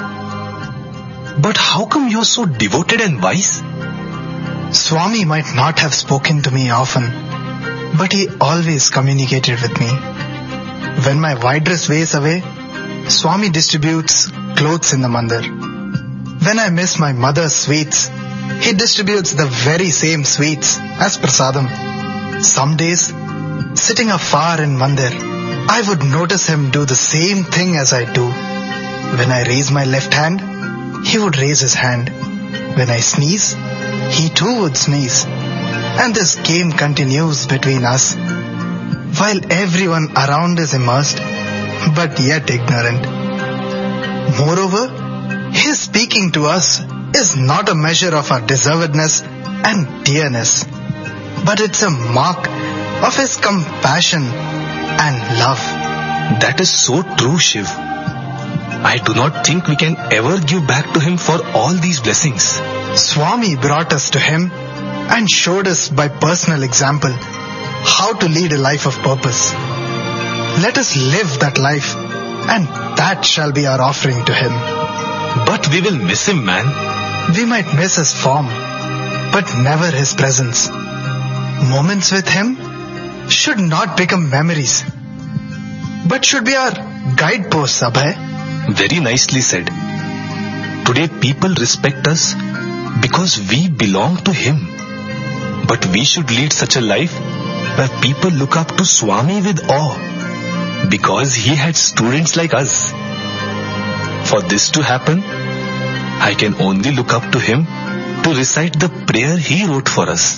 But how come you're so devoted and wise? Swami might not have spoken to me often, but he always communicated with me. When my white dress weighs away, Swami distributes clothes in the mandir. When I miss my mother's sweets, he distributes the very same sweets as prasadam. Some days, sitting afar in mandir, I would notice him do the same thing as I do. When I raise my left hand, he would raise his hand. When I sneeze, he too would sneeze. And this game continues between us, while everyone around is immersed, but yet ignorant. Moreover, his speaking to us is not a measure of our deservedness and dearness, but it's a mark of his compassion and love. That is so true, Shiv. I do not think we can ever give back to him for all these blessings. Swami brought us to him and showed us by personal example how to lead a life of purpose. Let us live that life, and that shall be our offering to him. But we will miss him, man. We might miss his form, but never his presence. Moments with him should not become memories, but should be our guideposts, Abhay. Very nicely said. Today people respect us because we belong to him. But we should lead such a life where people look up to Swami with awe because he had students like us. For this to happen, I can only look up to him to recite the prayer he wrote for us.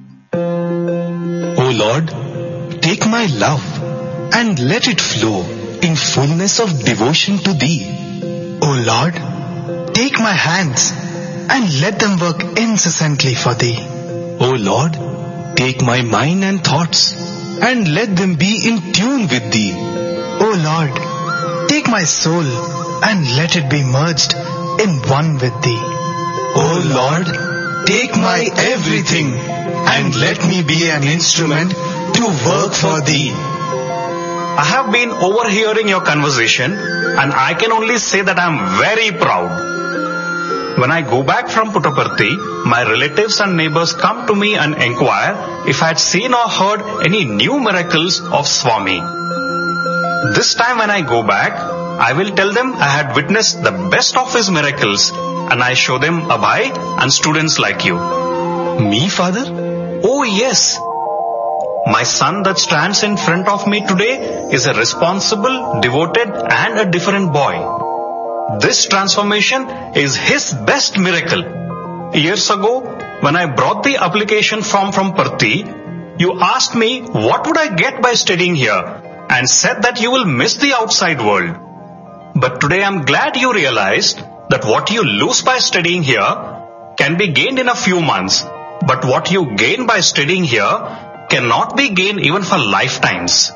O Lord, take my love and let it flow in fullness of devotion to thee. O Lord, take my hands and let them work incessantly for thee. O Lord, take my mind and thoughts and let them be in tune with thee. O Lord, take my soul and let it be merged in one with thee. O Lord, take my everything and let me be an instrument to work for thee. I have been overhearing your conversation and I can only say that I am very proud. When I go back from Puttaparthi, my relatives and neighbors come to me and inquire if I had seen or heard any new miracles of Swami. This time when I go back, I will tell them I had witnessed the best of his miracles and I show them Abhay and students like you. Me, father? Oh yes. My son that stands in front of me today is a responsible, devoted and a different boy. This transformation is his best miracle. Years ago, when I brought the application form from Parthi, you asked me what would I get by studying here and said that you will miss the outside world. But today I am glad you realized that what you lose by studying here can be gained in a few months, but what you gain by studying here cannot be gained even for lifetimes.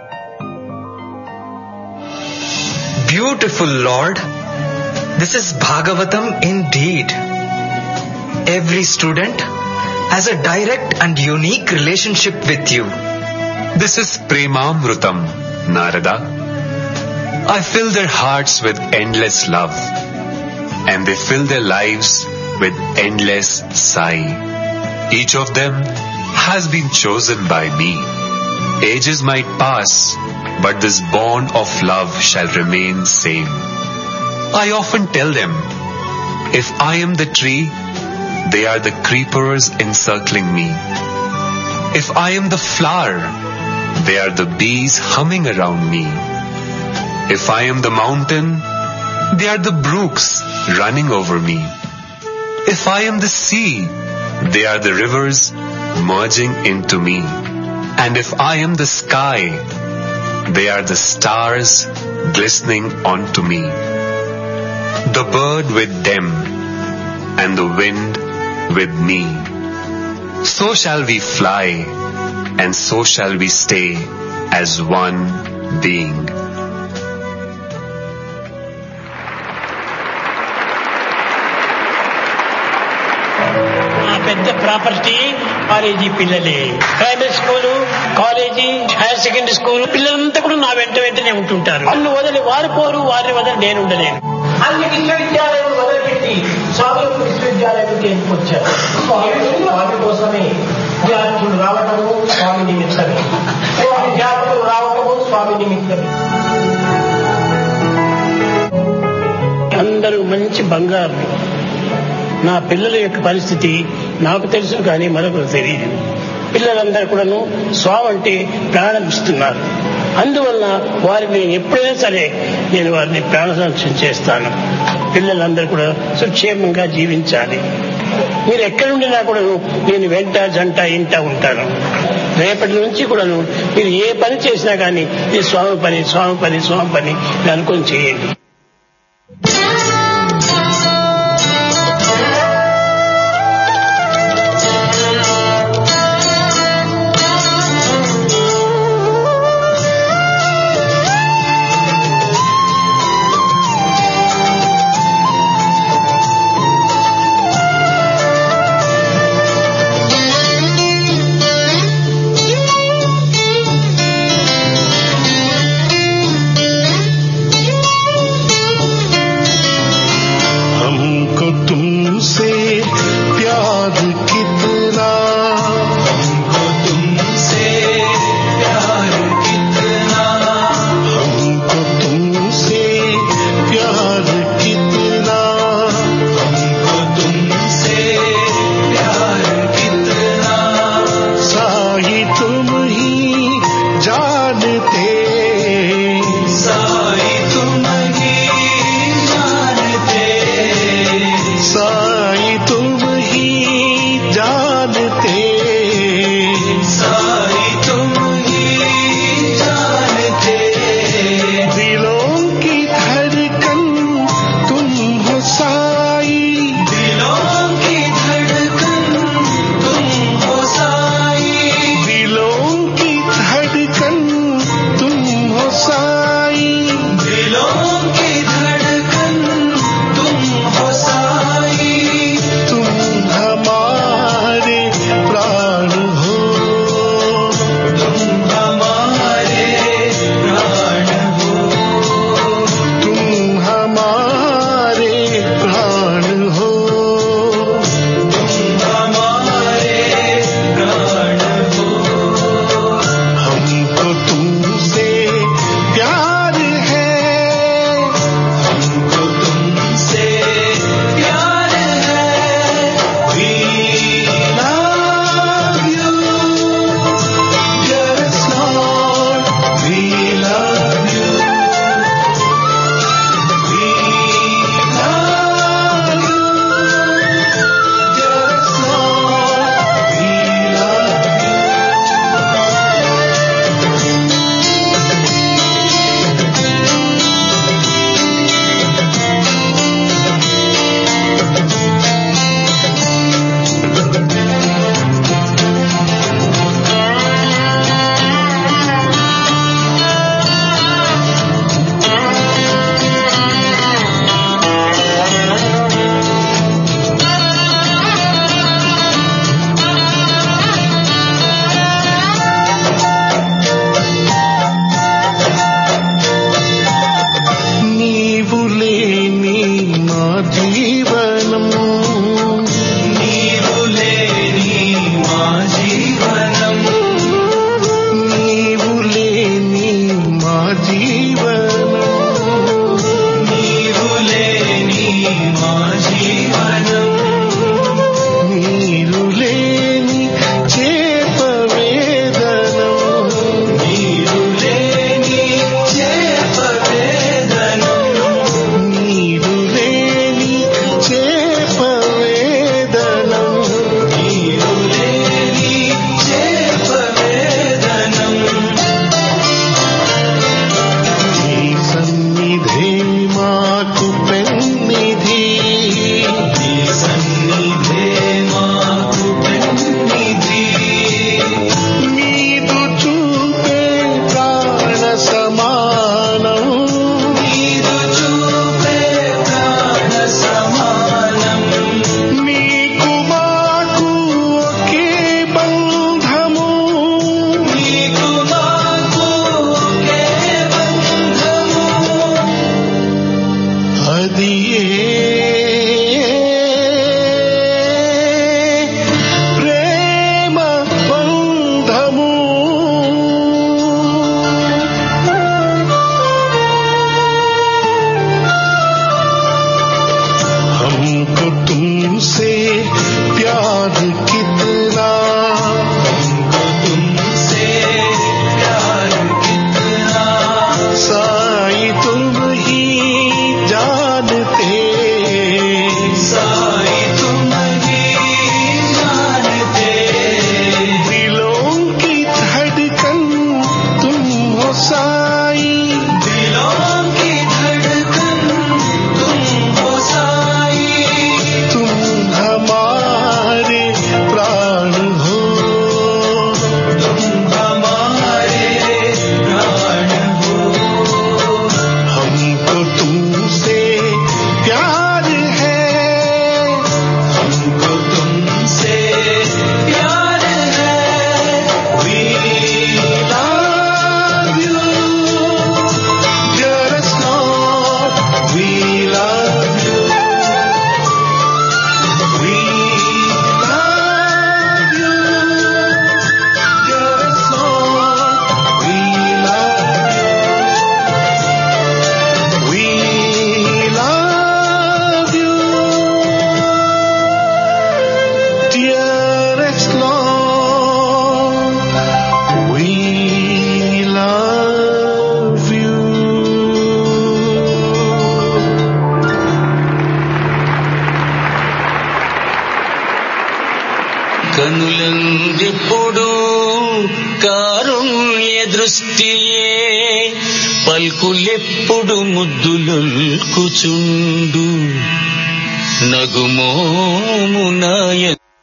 Beautiful Lord, this is Bhagavatam indeed. Every student has a direct and unique relationship with you. This is Premamrutam, Narada. I fill their hearts with endless love, and they fill their lives with endless sigh. Each of them has been chosen by me. Ages might pass, but this bond of love shall remain same. I often tell them, if I am the tree, they are the creepers encircling me. If I am the flower, they are the bees humming around me. If I am the mountain, they are the brooks running over me. If I am the sea, they are the rivers merging into me. And if I am the sky, They are the stars glistening onto me. The bird with them and the wind with me. So shall we fly and so shall we stay as one being. పెద్ద property college పిల్లలే. Primary school, college, higher secondary school పిల్లలంతా కూడా నా వెంట వెంటనే ఉంటుంటారు. వాళ్ళు వదిలి వారు పోరు, వారిని వదిలి నేను ఉండలేను. అన్ని విశ్వవిద్యాలయం మొదలుపెట్టి స్వామి విశ్వవిద్యాలయానికి ఎందుకు వచ్చారు? స్వామి కోసమే విద్యార్థులు రావటము స్వామి నిమిత్తమే, విద్యార్థులు రావటము స్వామి నిమిత్తమే. అందరూ మంచి బంగారు. నా పిల్లల యొక్క పరిస్థితి నాకు తెలుసు, కానీ మరొకరు తెలియదు. పిల్లలందరూ కూడాను స్వామి అంటే ప్రాణం ఇస్తున్నారు. అందువల్ల వారిని నేను ఎప్పుడైనా సరే నేను వారిని ప్రాణ సంరక్షణ చేస్తాను. పిల్లలందరూ కూడా సుక్షేమంగా జీవించాలి. మీరు ఎక్కడుండినా కూడా నేను వెంట జంట ఇంట ఉంటాను. రేపటి నుంచి కూడాను మీరు ఏ పని చేసినా కానీ ఈ స్వామి పని స్వామి పని స్వామి పని అనుకొని చేయండి. అదియే ప్రేమ బంధము हमको तुमसे प्यार कितना हमको तुमसे प्यार कितना साई तुम ही जानते साई तुम ही जानते दिलों की धड़कन तुम हो साई दिलों की धड़कन तुम हो साई तुम हमारे प्राण हो तुम हमारे प्राण हो हमको तुमसे प्यार है हमको तुमसे प्यार है We love you Dearest Lord We love you We love you Dearest Lord We love you We love you Dearest Lord We love you కనులందిప్పుడు కారుణ్య దృష్టియే పల్కులెప్పుడు ముద్దులొల్కుచుండు నగుమోమునాయ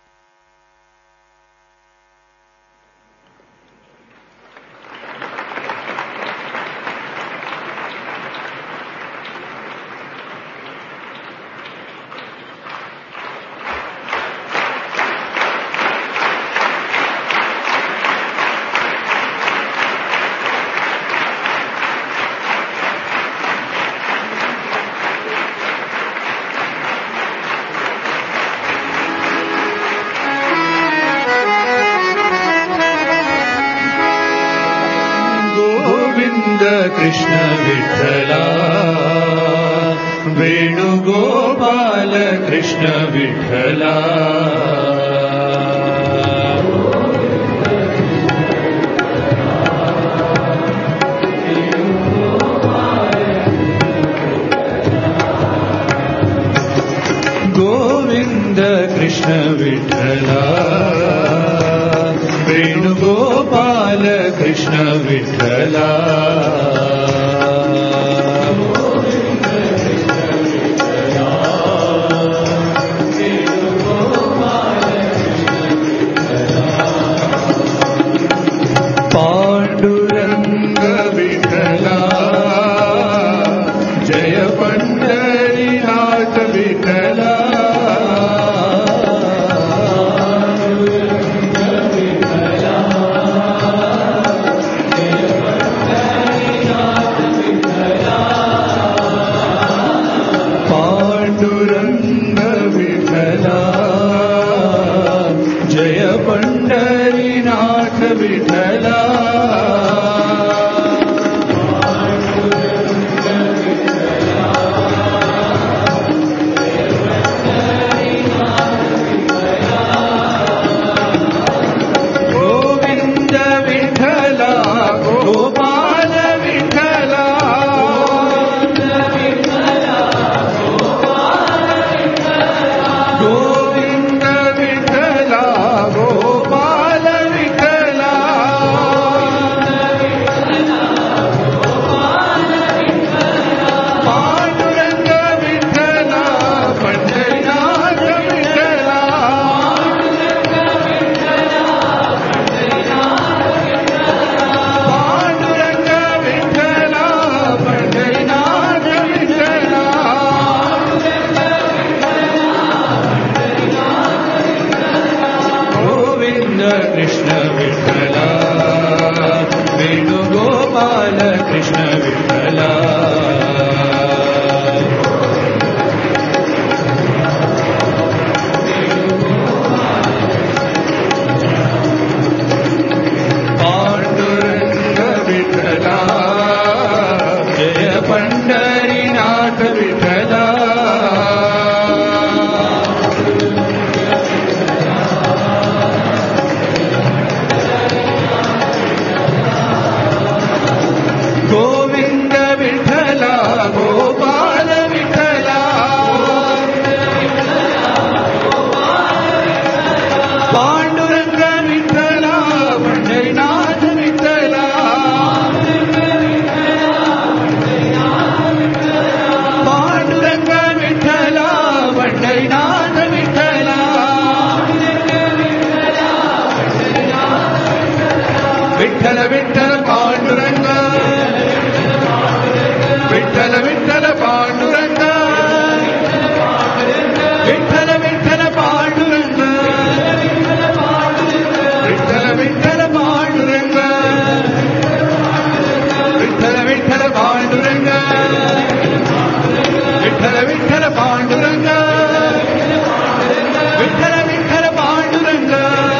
गोविंद कृष्ण विठला वेणुगोपाल कृष्ण विठला गोविंद कृष्ण विठला वेणुगोपाल कृष्ण विठला पांडुरंग विठला जय पंढरीनाथ विठला पांडुरंग विठला जय पंढरीनाथ विठला गोविंद विठला गोपाल विठला गोविंद विठला गोपाल विठला पांडुरंग विठला पंढरीनाथ विठला पांडुरंग विठला पंढरीनाथ विठला गोविंद कृष्ण विठला वेणुगोपाल कृष्ण विठला విఠల పాండురంగ విఠల విఠల పాండురంగ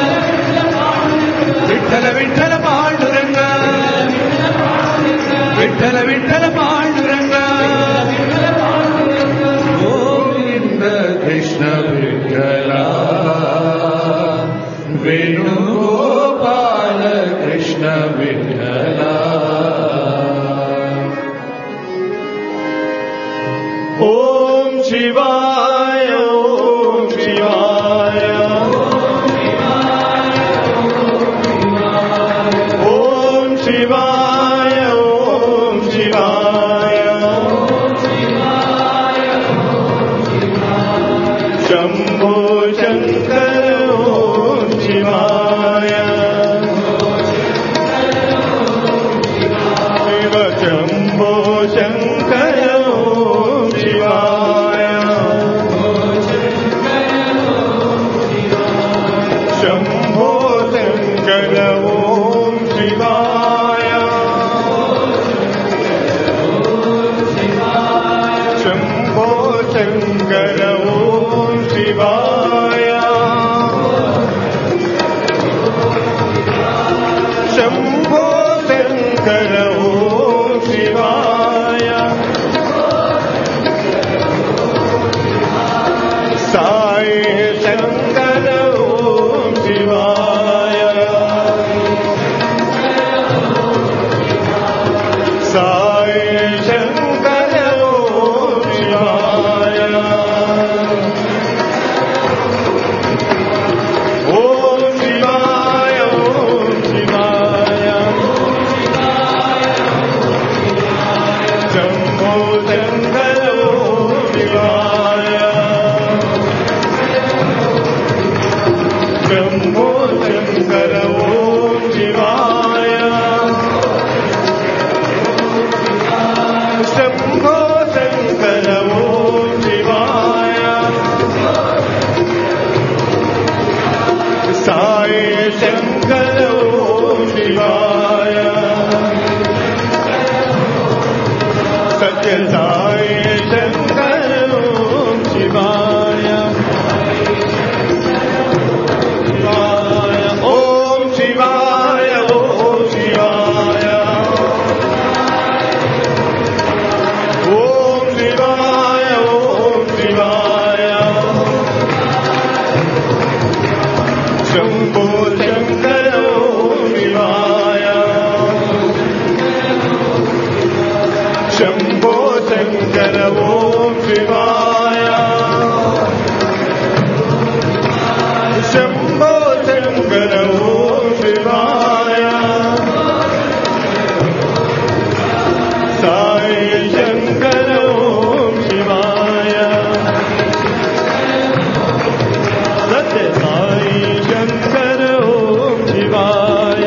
విఠల విఠల పాండురంగ విఠల విఠల పాండురంగ గోవింద కృష్ణ విఠల వేణుగోపాల కృష్ణ విఠల ఓం శివాయ ఓం శివాయ ఓం శివాయ ఓం శివాయ శంభో శంకర ఓం శివాయ శివ శంభో శంకర ఓం శివాయ శంభో శంకర ఓం శివాయ శంభో శంకర ఓం శివాయ శంభో శంకర ఓం శివాయ సాయి శంకర ఓం శివాయ సాయి శంకర ఓం శివాయ ఓం శివాయ ఓం శివాయ శంభో శంకర ఓం శివాయ శంభో శంకర ఓం శివాయ శంభో శంకర ఓం శివాయ సాయి శంకర ఓం శివాయ సత్య సాయి శంకర ఓం శివాయ ఓం శివాయ ఓం శివాయ ఓం శివాయ ఓం శివాయ శంభో శంకర ఓం శివాయ శంభో శంకర ఓం శివాయ శంభో శంకర ఓం శివాయ సాయి శంకర ఓం శివాయ సత్య సాయి శంకర ఓం శివాయ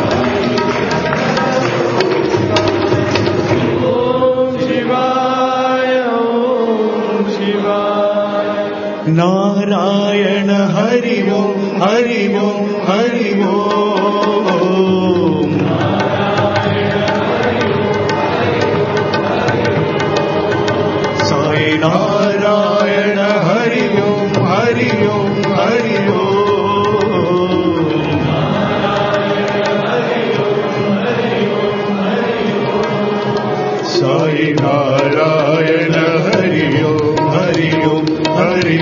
ఓం శివాయ ఓం శివాయ నారాయణ హరి ఓం హరి ఓం హరి ఓం సాయి నారాయణ హరి ఓం హరి ఓం హరి ఓం సాయి నారాయణ హరి ఓం హరి ఓం హరి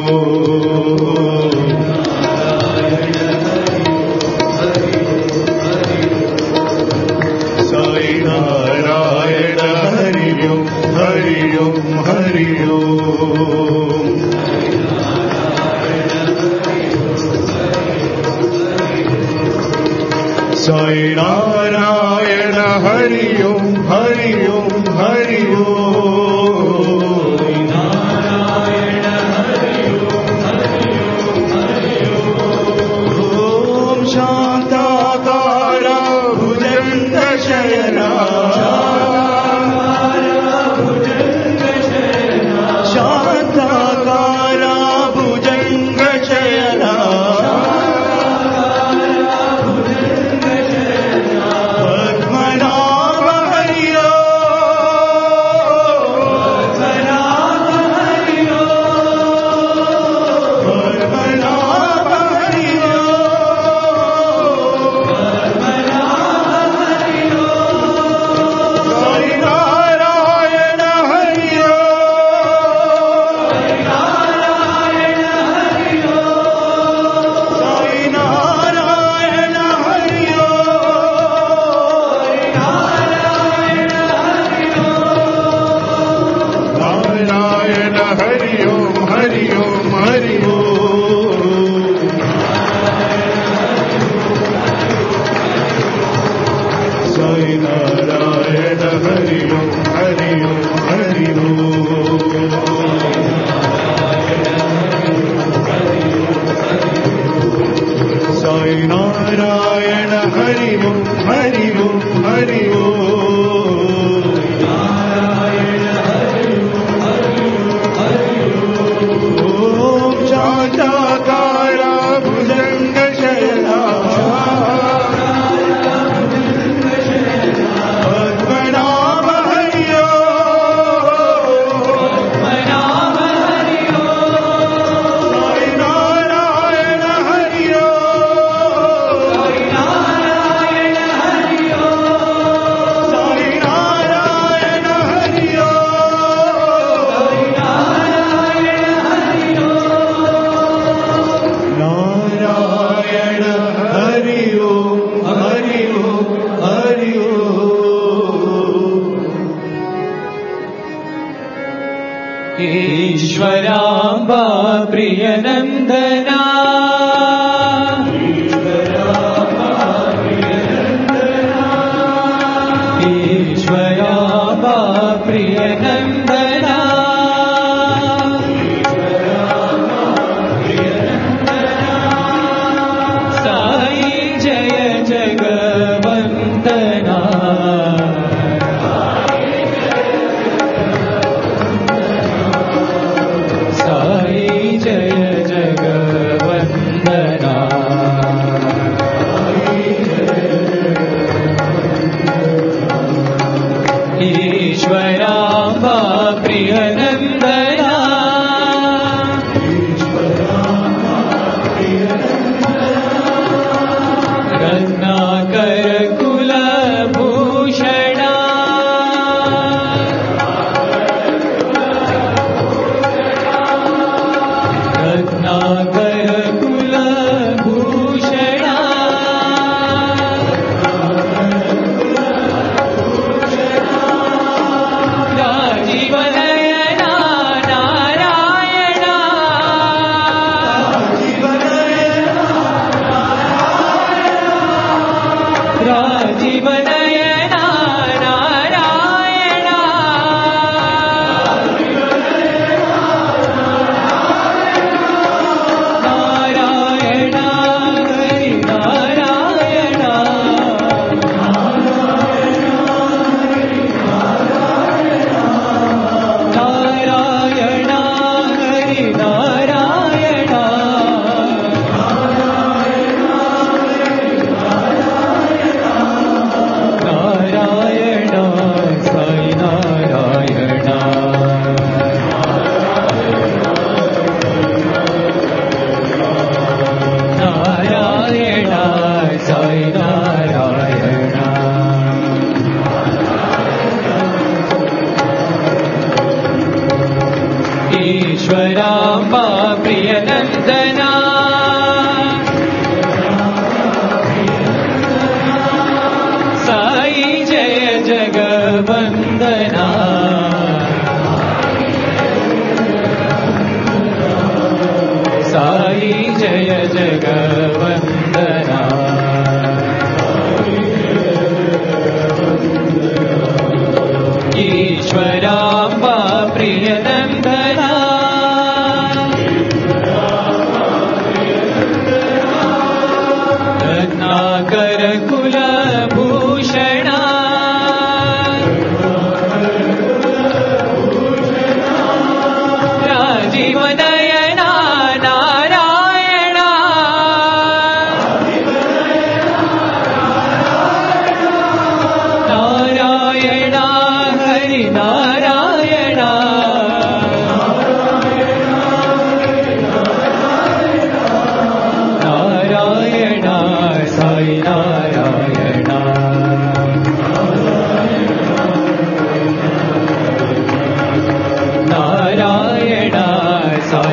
ఓం సాయి నారాయణ హరి ఓం హరి ఓం హరి ఓం సాయి నారాయణ హరి ఓం హరి ఓం హరి ఓం శాంతాకార భుజంగ శయనా శాంతాకార భుజంగ శయనా పద్మనాభ హరి ఓం ఈశ్వరాంబా ప్రియనందనా ఈశ్వరాంబా ప్రియనందనా సాయి జయ జగవందనా సాయి జయ జగవందనా ఈశ్వరాంబా ప్రియనందనా రత్నాకర కులభూషణ రత్నాకర కులభూషణ రాజీవనయన నారాయణ రాజీవనయన నారాయణ నారాయణ హరి నారాయణ నారాయణ హరి నారాయణ నారాయణ సాయి నారాయణ నారాయణ సాయి నారాయణ ఈశ్వరాంబా ప్రియనందనా సాయి జయ జగవందనా సాయి జయ జగవందనా ఈశ్వరాంబా ప్రియనందనా రత్నాకర కులభూషణ రాజీవనయన నారాయణ నారాయణ హరి నారాయణ నారాయణ సాయి నారాయణ నారాయణ సాయి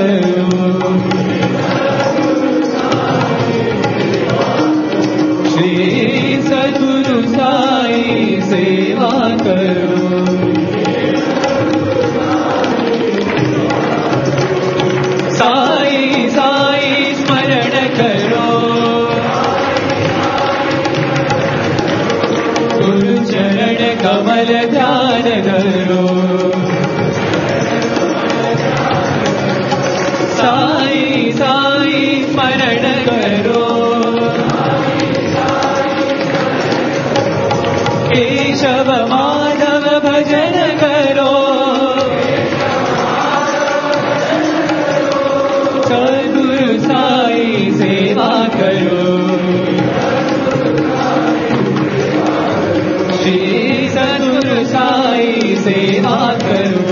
करो श्री सद्गुरु साई सेवा करो साई साई स्मरण करो गुरु चरण कमल ध्यान करो साई साई स्मरण करो केशव माधव भजन करो सद्गुरु साई सेवा करो श्री सद्गुरु साई सेवा करो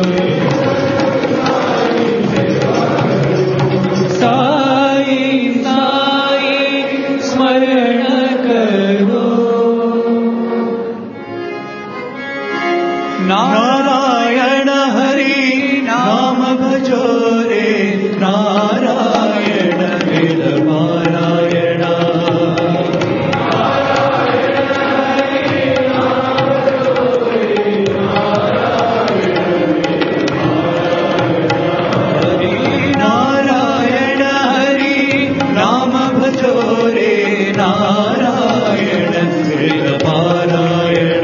साई साई स्मरण करो नारायण हरि नाम भजो रे नारायण वेद पारायण नारायण हरि नाम भजो रे नारायण वेद पारायण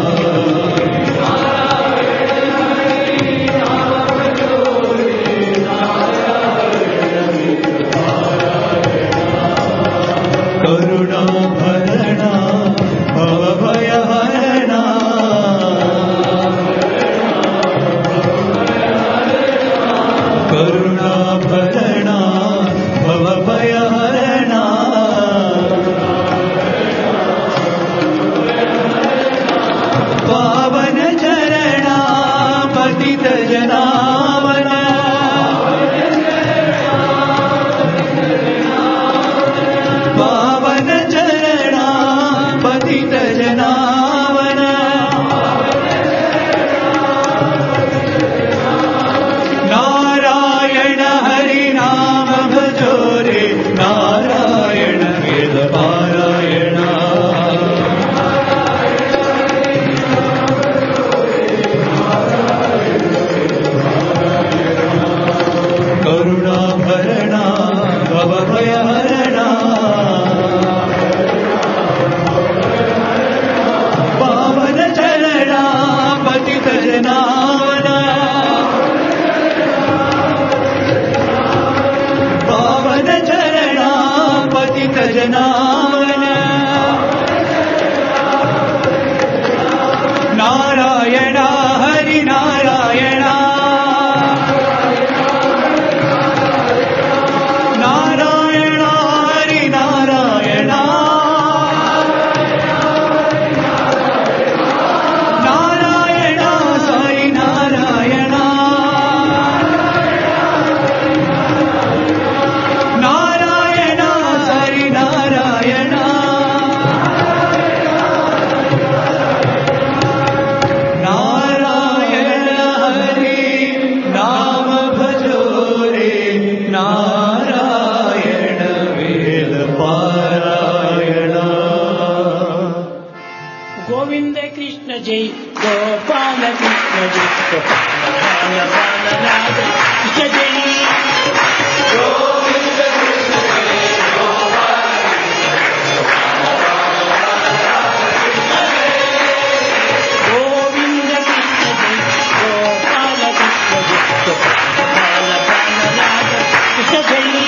करुणा भरणा भव भय हरणा करुणा भरणा भव भय हरणा पावन चरणा पतित जनावना पावन चरणा पतित जनावना नारायण हरि नाम भजो रे नारायण वेद पारायण करुणा भरणा भव भय हरणा पावन चरणा पतित जनावना पावन चरणा पतित जनावना नारायण हरि नारायण नारायण हरि नारायण नारायण साई नारायण नारायण साई नारायण नारायण हरि नाम भजो रे नारायण वेद पारायण गोविंद कृष्ण जय गोपाल कृष्ण जय गोपाल बाल राधा कृष्ण जय गोविंद कृष्ण जय गोपाल गोविंद कृष्ण जय गोपाल कृष्ण जय गोपाल बाल राधा कृष्ण जय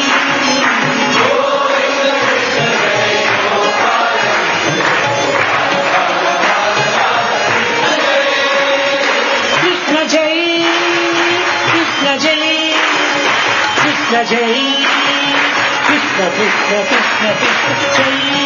कृष्ण जय कृष्ण जय कृष्ण जय कृष्ण कृष्ण कृष्ण कृष्ण जय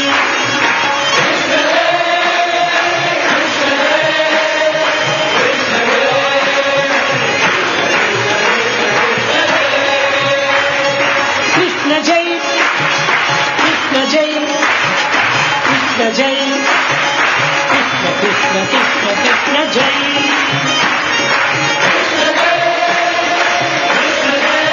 कृष्ण जय कृष्ण जय कृष्ण जय कृष्ण कृष्ण कृष्ण कृष्ण जय कृष्ण जय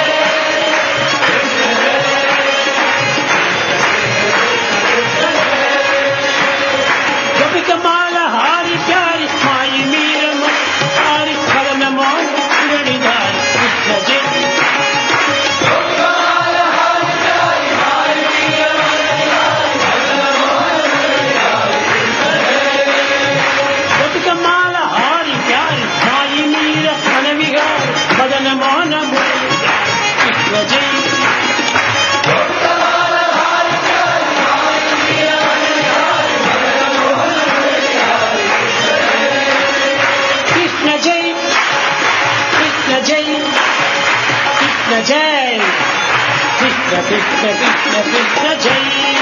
జై కృష్ణ కృష్ణ కృష్ణ కృష్ణ జై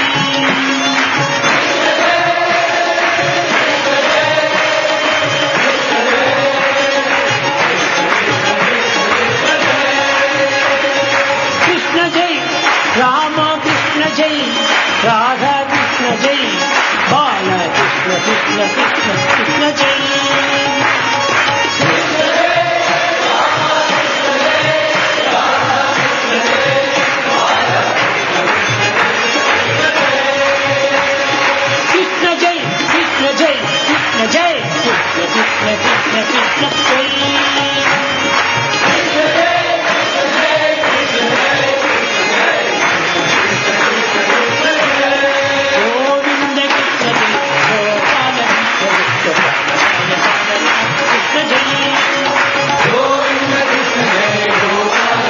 కృష్ణ జై రామ కృష్ణ జై రాధా కృష్ణ జై బాల కృష్ణ కృష్ణ కృష్ణ కృష్ణ జై కృష్ణ జై కృష్ణ జై కృష్ణ జై కృష్ణ కృష్ణ కృష్ణ కృష్ణ జై గోవింద కృష్ణ జై గోపాల కృష్ణ జై గోవింద కృష్ణ జై గోపాల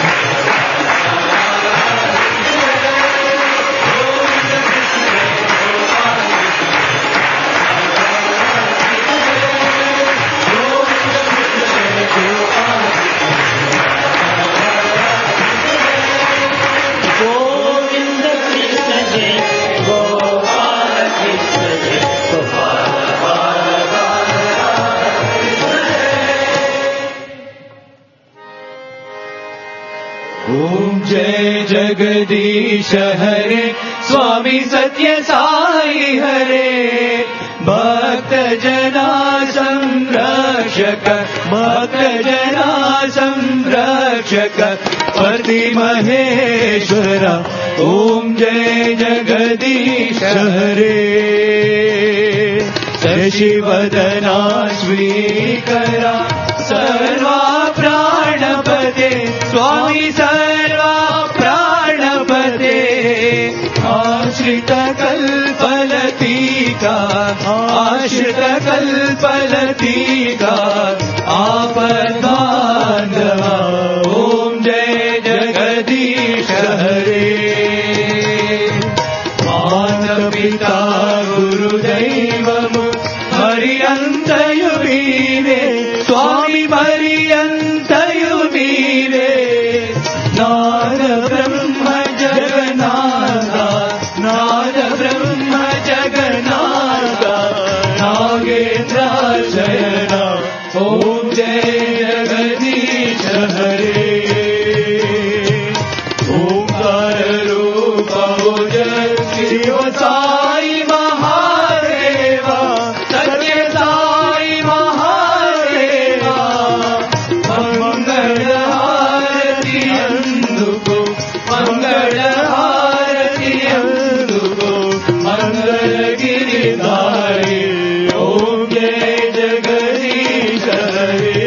గోవింద కృష్ణ జై గోపాల కృష్ణ జై ओम जय जगदीश हरे स्वामी सत्य साई हरे भक्त जना संरक्षक भक्त जना संरक्षक पति महेश्वर ओम जय जगदीश हरे शशिवदना स्वीकरा सर्वा प्राणपते स्वामी सर्वा प्राणपते आश्रित कल्पलतिका आश्रित कल्पलतिका आपद्बान्धवा ओम जय जगदीश हरे माता पिता गुरुदैवमु हरियन्तयु वीरे स्वामी हरियन्तयु वीरे नाद ब्रह्म जगन्नाथ नाद ब्रह्म जगन्नाथ नागेन्द्र शयन ओम जय जगदीश हरे ओंकार रूप ओजस शिव साई महादेवा सत्य साई महादेवा मंगल हारति अंदुको मंगल हारति अंदुको मंगल गिरिधारी ओम जय जगदीश हरे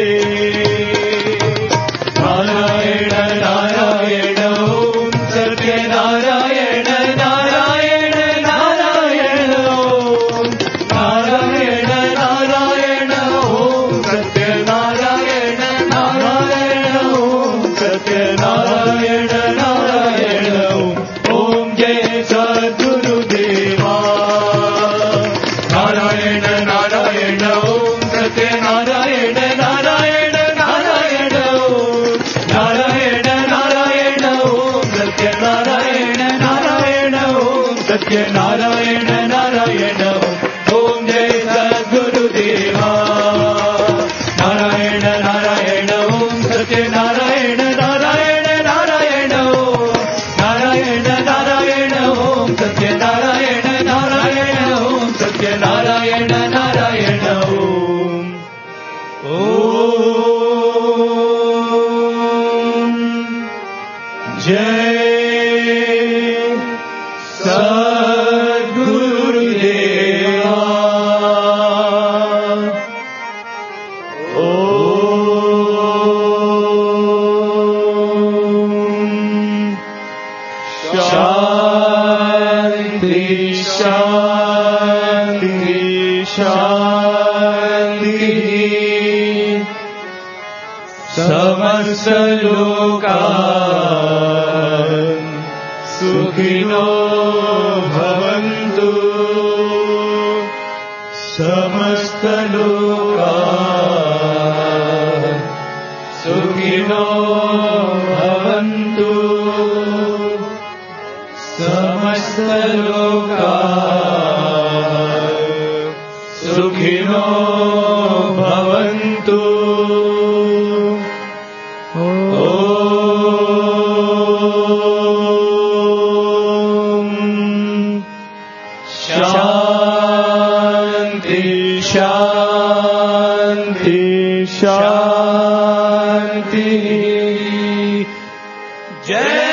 नारायण नारायण ओम सत्य नारायण नारायण नारायण ओम नारायण नारायण ओम सत्य नारायण नारायण ओम सत्य नारायण नारायण ओम जय सद्गुरुदेवा नारायण नारायण ओम सत्य नारायण नारायण नारायण ओम नारायण नारायण ओम सत्य नारायण नारायण ओम सत्य नारायण नारायण ओम जय सद्गुरुदेवा नारायण नारायण ओम सत्य नारायण नारायण नारायण ओम नारायण नारायण ओम सत्य नारायण नारायण ओम सत्य नारायण नारायण ओम ओम जय सद्गुरुदेवा ओम शांति शांति शांति समस्त लोका सुखिनो भवन्तु समस्त लोका सुखिनो भवन्तु समस्तलोकाः सुखिनो भवन्तु। शांति शांति शांति। जय